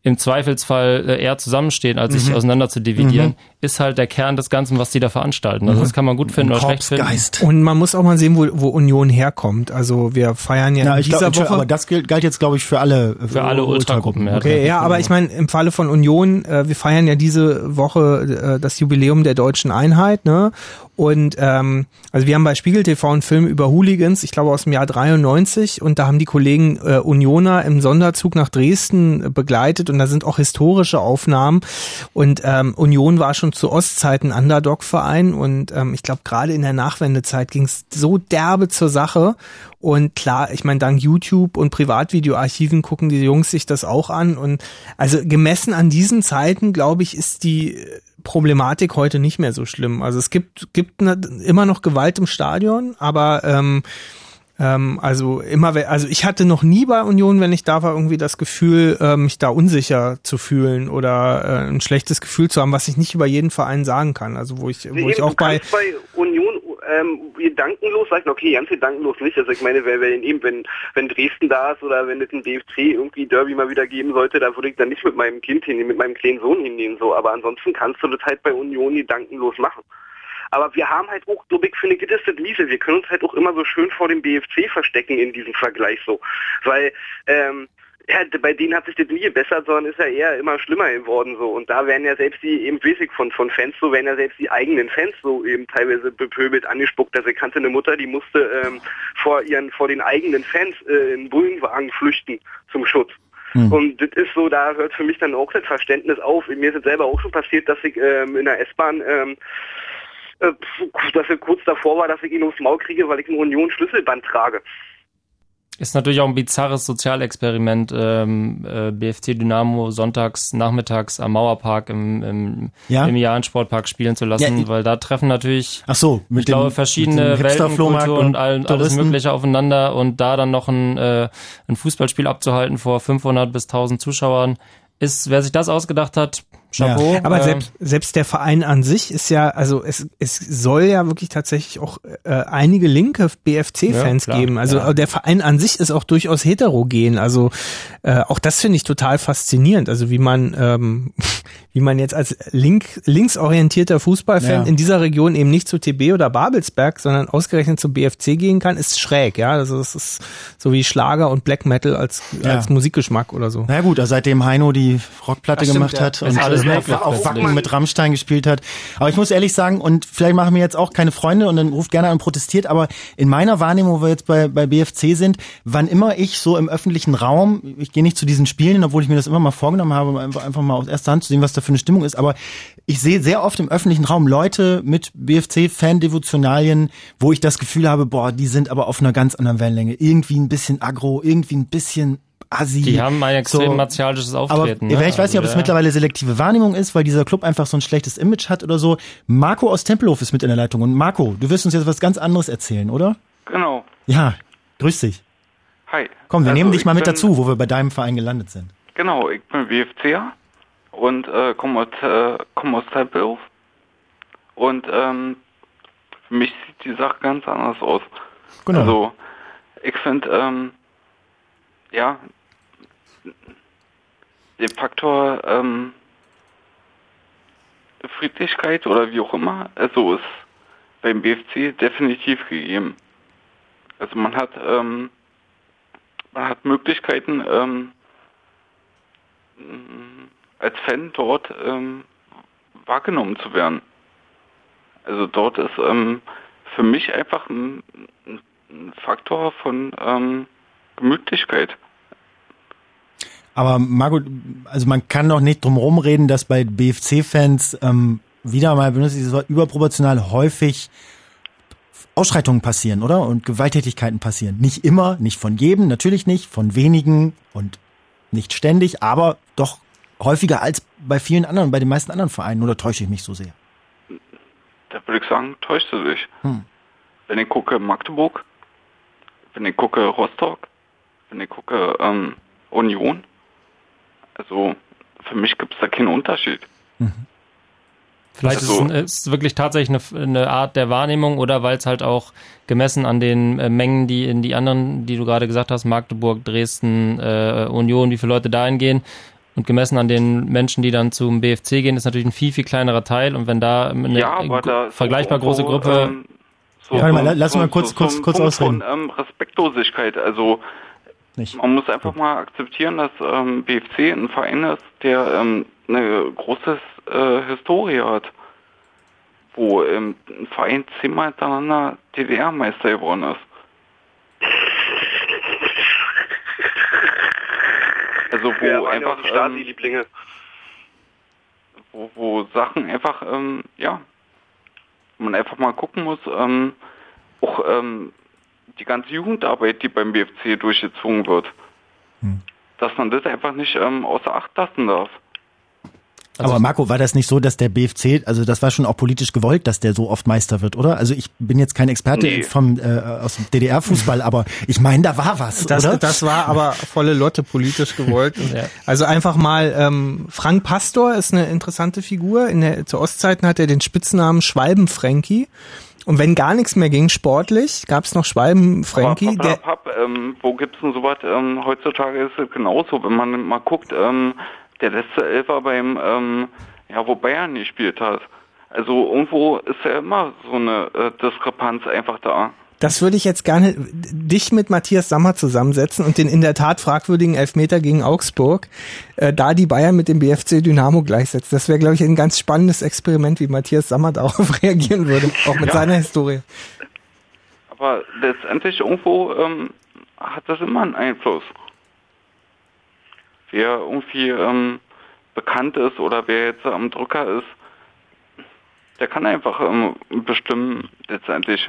im Zweifelsfall äh, eher zusammenstehen, als sich mhm. auseinander zu dividieren, mhm. ist halt der Kern des Ganzen, was die da veranstalten. Also das kann man gut finden oder schlecht finden. Und man muss auch mal sehen, wo, wo Union herkommt. Also wir feiern ja, ja in ich dieser glaub, Woche... Aber das gilt, galt jetzt, glaube ich, für alle Für, für alle Ultragruppen. Ultra okay, ja, aber ich meine, im Falle von Union, äh, wir feiern ja diese Woche äh, das Jubiläum der deutschen Einheit, ne? Und ähm, also wir haben bei Spiegel T V einen Film über Hooligans, ich glaube aus dem Jahr dreiundneunzig, und da haben die Kollegen äh, Unioner im Sonderzug nach Dresden begleitet, und da sind auch historische Aufnahmen, und ähm, Union war schon zu Ostzeiten Underdog-Verein, und ähm, ich glaube gerade in der Nachwendezeit ging es so derbe zur Sache. Und klar, ich meine, dank YouTube und Privatvideoarchiven gucken die Jungs sich das auch an, und also gemessen an diesen Zeiten, glaube ich, ist die Problematik heute nicht mehr so schlimm. Also es gibt gibt ne, immer noch Gewalt im Stadion, aber ähm, ähm, also immer, also ich hatte noch nie bei Union, wenn ich da war, irgendwie das Gefühl, äh, mich da unsicher zu fühlen oder äh, ein schlechtes Gefühl zu haben, was ich nicht über jeden Verein sagen kann. Also wo ich, wo nee, ich eben, auch bei, bei Union ähm, gedankenlos, sag ich, okay, ganz gedankenlos nicht. Also ich meine, wenn eben, wenn wenn Dresden da ist oder wenn es ein D F C irgendwie Derby mal wieder geben sollte, da würde ich dann nicht mit meinem Kind hinnehmen, mit meinem kleinen Sohn hinnehmen, so. Aber ansonsten kannst du das halt bei Union gedankenlos machen. Aber wir haben halt auch, glaube ich, finde ich, das ist das Miese. Wir können uns halt auch immer so schön vor dem B F C verstecken in diesem Vergleich so. Weil, ähm, ja, bei denen hat sich das nie gebessert, sondern ist ja eher immer schlimmer geworden so. Und da werden ja selbst die, eben weiß ich von, von Fans so, werden ja selbst die eigenen Fans so eben teilweise bepöbelt, angespuckt. Also ich kannte eine Mutter, die musste ähm, vor ihren, vor den eigenen Fans äh, in Bullenwagen flüchten zum Schutz. Hm. Und das ist so, da hört für mich dann auch das Verständnis auf. Mir ist es selber auch schon passiert, dass ich ähm, in der S-Bahn ähm, dass er kurz davor war, dass ich ihn aufs Maul kriege, weil ich ein Union-Schlüsselband trage. Ist natürlich auch ein bizarres Sozialexperiment, ähm, äh, B F C Dynamo sonntags, nachmittags am Mauerpark im, im, ja? im Jahn-Sportpark spielen zu lassen, ja, weil da treffen natürlich, ach so, mit ich glaube, dem, verschiedene Weltenkulturen und all, alles Mögliche aufeinander, und da dann noch ein, äh, ein Fußballspiel abzuhalten vor fünfhundert bis tausend Zuschauern, ist, wer sich das ausgedacht hat, Chapeau. Ja, aber ähm, selbst, selbst der Verein an sich ist ja, also es, es soll ja wirklich tatsächlich auch äh, einige linke B F C-Fans ja, geben. Also ja. Der Verein an sich ist auch durchaus heterogen. Also äh, auch das finde ich total faszinierend. Also wie man ähm, wie man jetzt als link, linksorientierter Fußballfan ja. in dieser Region eben nicht zu T B oder Babelsberg, sondern ausgerechnet zum B F C gehen kann, ist schräg. Ja, also das ist so wie Schlager und Black Metal als ja. als Musikgeschmack oder so. Na gut, also seitdem Heino die Rockplatte Ach, gemacht stimmt, hat und alles auch Wacken mit Rammstein gespielt hat. Aber ich muss ehrlich sagen, und vielleicht machen wir jetzt auch keine Freunde und dann ruft gerne an und protestiert, aber in meiner Wahrnehmung, wo wir jetzt bei, bei B F C sind, wann immer ich so im öffentlichen Raum, ich gehe nicht zu diesen Spielen, obwohl ich mir das immer mal vorgenommen habe, einfach, einfach mal aus erster Hand zu sehen, was da für eine Stimmung ist, aber ich sehe sehr oft im öffentlichen Raum Leute mit B F C-Fan-Devotionalien, wo ich das Gefühl habe, boah, die sind aber auf einer ganz anderen Wellenlänge. Irgendwie ein bisschen aggro, irgendwie ein bisschen Assi. Die haben ein extrem so martialisches Auftreten. Aber ne? ich weiß nicht, ob es ja. mittlerweile selektive Wahrnehmung ist, weil dieser Club einfach so ein schlechtes Image hat oder so. Marco aus Tempelhof ist mit in der Leitung. Und Marco, du wirst uns jetzt was ganz anderes erzählen, oder? Genau. Ja, grüß dich. Hi. Komm, wir also nehmen dich mal mit bin, dazu, wo wir bei deinem Verein gelandet sind. Genau, ich bin B F C er und äh, komme aus, äh, komm aus Tempelhof. Und ähm, für mich sieht die Sache ganz anders aus. Genau. Also, ich finde, ähm, ja, der Faktor ähm, Friedlichkeit oder wie auch immer, also ist beim B F C definitiv gegeben. Also man hat ähm, man hat Möglichkeiten ähm, als Fan dort ähm, wahrgenommen zu werden. Also dort ist ähm, für mich einfach ein, ein Faktor von ähm, Gemütlichkeit. Aber Margot, also man kann doch nicht drum rumreden, dass bei B F C-Fans ähm, wieder mal, benutze ich dieses Wort, überproportional häufig Ausschreitungen passieren, oder? Und Gewalttätigkeiten passieren. Nicht immer, nicht von jedem, natürlich nicht, von wenigen und nicht ständig, aber doch häufiger als bei vielen anderen, bei den meisten anderen Vereinen. Oder täusche ich mich so sehr? Da würde ich sagen, täuscht du dich. Hm. Wenn ich gucke Magdeburg, wenn ich gucke Rostock, wenn ich gucke ähm, Union, also für mich gibt es da keinen Unterschied. Mhm. Vielleicht also, ist es ist wirklich tatsächlich eine, eine Art der Wahrnehmung, oder weil es halt auch gemessen an den äh, Mengen, die in die anderen, die du gerade gesagt hast, Magdeburg, Dresden, äh, Union, wie viele Leute da hingehen, Und gemessen an den Menschen, die dann zum B F C gehen, ist natürlich ein viel, viel kleinerer Teil. Und wenn da eine ja, aber da vergleichbar so, große Gruppe... Ähm, so, ja, so, mal, lass so, mal kurz, so, kurz, so kurz ausreden. Von, ähm, Respektlosigkeit, also nicht. Man muss einfach mal akzeptieren, dass ähm, B F C ein Verein ist, der ähm, eine große äh, Historie hat, wo ähm, ein Verein zehnmal hintereinander D D R-Meister geworden ist. Also wo ja, einfach ja Stasi-Lieblinge. Ähm, wo, wo Sachen einfach, ähm, ja, man einfach mal gucken muss, ähm, auch ähm, die ganze Jugendarbeit, die beim B F C durchgezogen wird, hm. dass man das einfach nicht ähm, außer Acht lassen darf. Aber Marco, war das nicht so, dass der B F C, also das war schon auch politisch gewollt, dass der so oft Meister wird, oder? Also ich bin jetzt kein Experte nee. vom äh, aus dem D D R-Fußball, aber ich meine, da war was, das, oder? Das war aber volle Lotte politisch gewollt. ja. Also einfach mal, ähm, Frank Pastor ist eine interessante Figur. In der, zu Ostzeiten hat er den Spitznamen Schwalben-Frankie. Und wenn gar nichts mehr ging sportlich, gab es noch Schwalben-Frankie. Der Papp, ähm, wo gibt's denn sowas? Ähm, heutzutage ist es genauso, wenn man mal guckt, ähm, der letzte Elfer beim, ähm, ja, wo Bayern gespielt hat. Also irgendwo ist ja immer so eine äh, Diskrepanz einfach da. Das würde ich jetzt gerne dich mit Matthias Sammer zusammensetzen und den in der Tat fragwürdigen Elfmeter gegen Augsburg, äh, da die Bayern mit dem B F C Dynamo gleichsetzen. Das wäre, glaube ich, ein ganz spannendes Experiment, wie Matthias Sammer darauf reagieren würde, auch mit ja. seiner Historie. Aber letztendlich irgendwo ähm, hat das immer einen Einfluss. Wer irgendwie ähm, bekannt ist oder wer jetzt am Drücker ist, der kann einfach ähm, bestimmen letztendlich,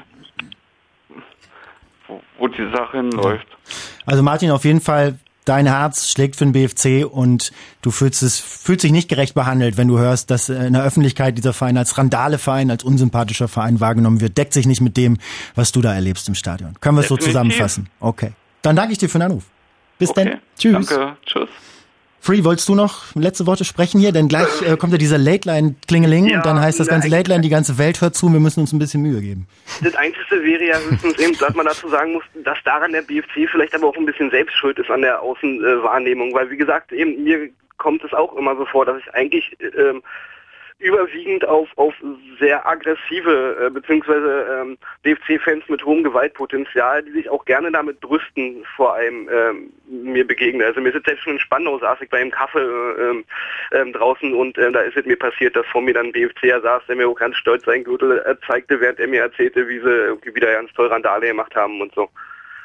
wo, wo die Sache hinläuft. Also Martin, auf jeden Fall, dein Herz schlägt für den B F C und du fühlst es, fühlst dich nicht gerecht behandelt, wenn du hörst, dass in der Öffentlichkeit dieser Verein als Randale-Verein, als unsympathischer Verein wahrgenommen wird. Deckt sich nicht mit dem, was du da erlebst im Stadion. Können wir es so zusammenfassen? Okay. Dann danke ich dir für den Anruf. Bis okay. dann. Tschüss. Danke. Tschüss. Free, wolltest du noch letzte Worte sprechen hier? Denn gleich äh, kommt ja dieser Late-Line-Klingeling ja, und dann heißt das ganze Late-Line, die ganze Welt hört zu, wir müssen uns ein bisschen Mühe geben. Das Einzige wäre ja höchstens eben, dass man dazu sagen muss, dass daran der B F C vielleicht aber auch ein bisschen selbst schuld ist an der Außenwahrnehmung, weil wie gesagt, eben mir kommt es auch immer so vor, dass ich eigentlich ähm, überwiegend auf auf sehr aggressive äh, beziehungsweise ähm, B F C-Fans mit hohem Gewaltpotenzial, die sich auch gerne damit brüsten, vor allem ähm, mir begegnen. Also mir ist jetzt selbst schon in Spandau, saß ich bei einem Kaffee ähm, ähm, draußen und äh, da ist es mir passiert, dass vor mir dann ein B F C er saß, der mir auch ganz stolz seinen Gürtel äh, zeigte, während er mir erzählte, wie sie irgendwie wieder ganz toll Randale gemacht haben und so.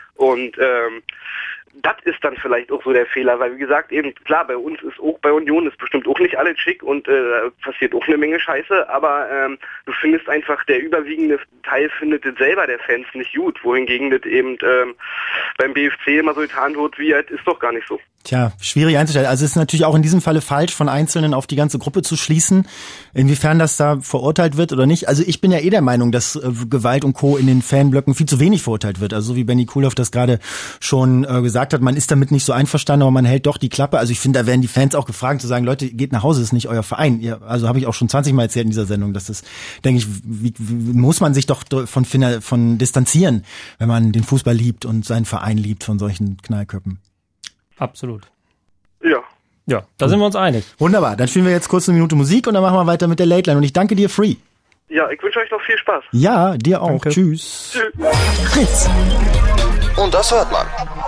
Und ähm, das ist dann vielleicht auch so der Fehler, weil wie gesagt, eben klar, bei uns ist auch, bei Union ist bestimmt auch nicht alles schick und äh, passiert auch eine Menge Scheiße, aber ähm, du findest einfach, der überwiegende Teil findet das selber der Fans nicht gut, wohingegen das eben ähm, beim B F C immer so getan wird, wie halt, ist doch gar nicht so. Tja, schwierig einzustellen. Also es ist natürlich auch in diesem Falle falsch, von Einzelnen auf die ganze Gruppe zu schließen. Inwiefern das da verurteilt wird oder nicht. Also ich bin ja eh der Meinung, dass äh, Gewalt und Co. in den Fanblöcken viel zu wenig verurteilt wird. Also so wie Benny Kuhloff das gerade schon äh, gesagt hat, man ist damit nicht so einverstanden, aber man hält doch die Klappe. Also ich finde, da werden die Fans auch gefragt zu sagen, Leute, geht nach Hause, das ist nicht euer Verein. Ihr, also habe ich auch schon zwanzig Mal erzählt in dieser Sendung, dass das, denke ich, wie, wie, muss man sich doch von, von distanzieren, wenn man den Fußball liebt und seinen Verein liebt von solchen Knallköppen. Absolut. Ja. Ja, da sind wir uns einig. Wunderbar, dann spielen wir jetzt kurz eine Minute Musik und dann machen wir weiter mit der Late Line. Und ich danke dir, Free. Ja, ich wünsche euch noch viel Spaß. Ja, dir auch. Danke. Tschüss. Tschüss. Fritz. Und das hört man.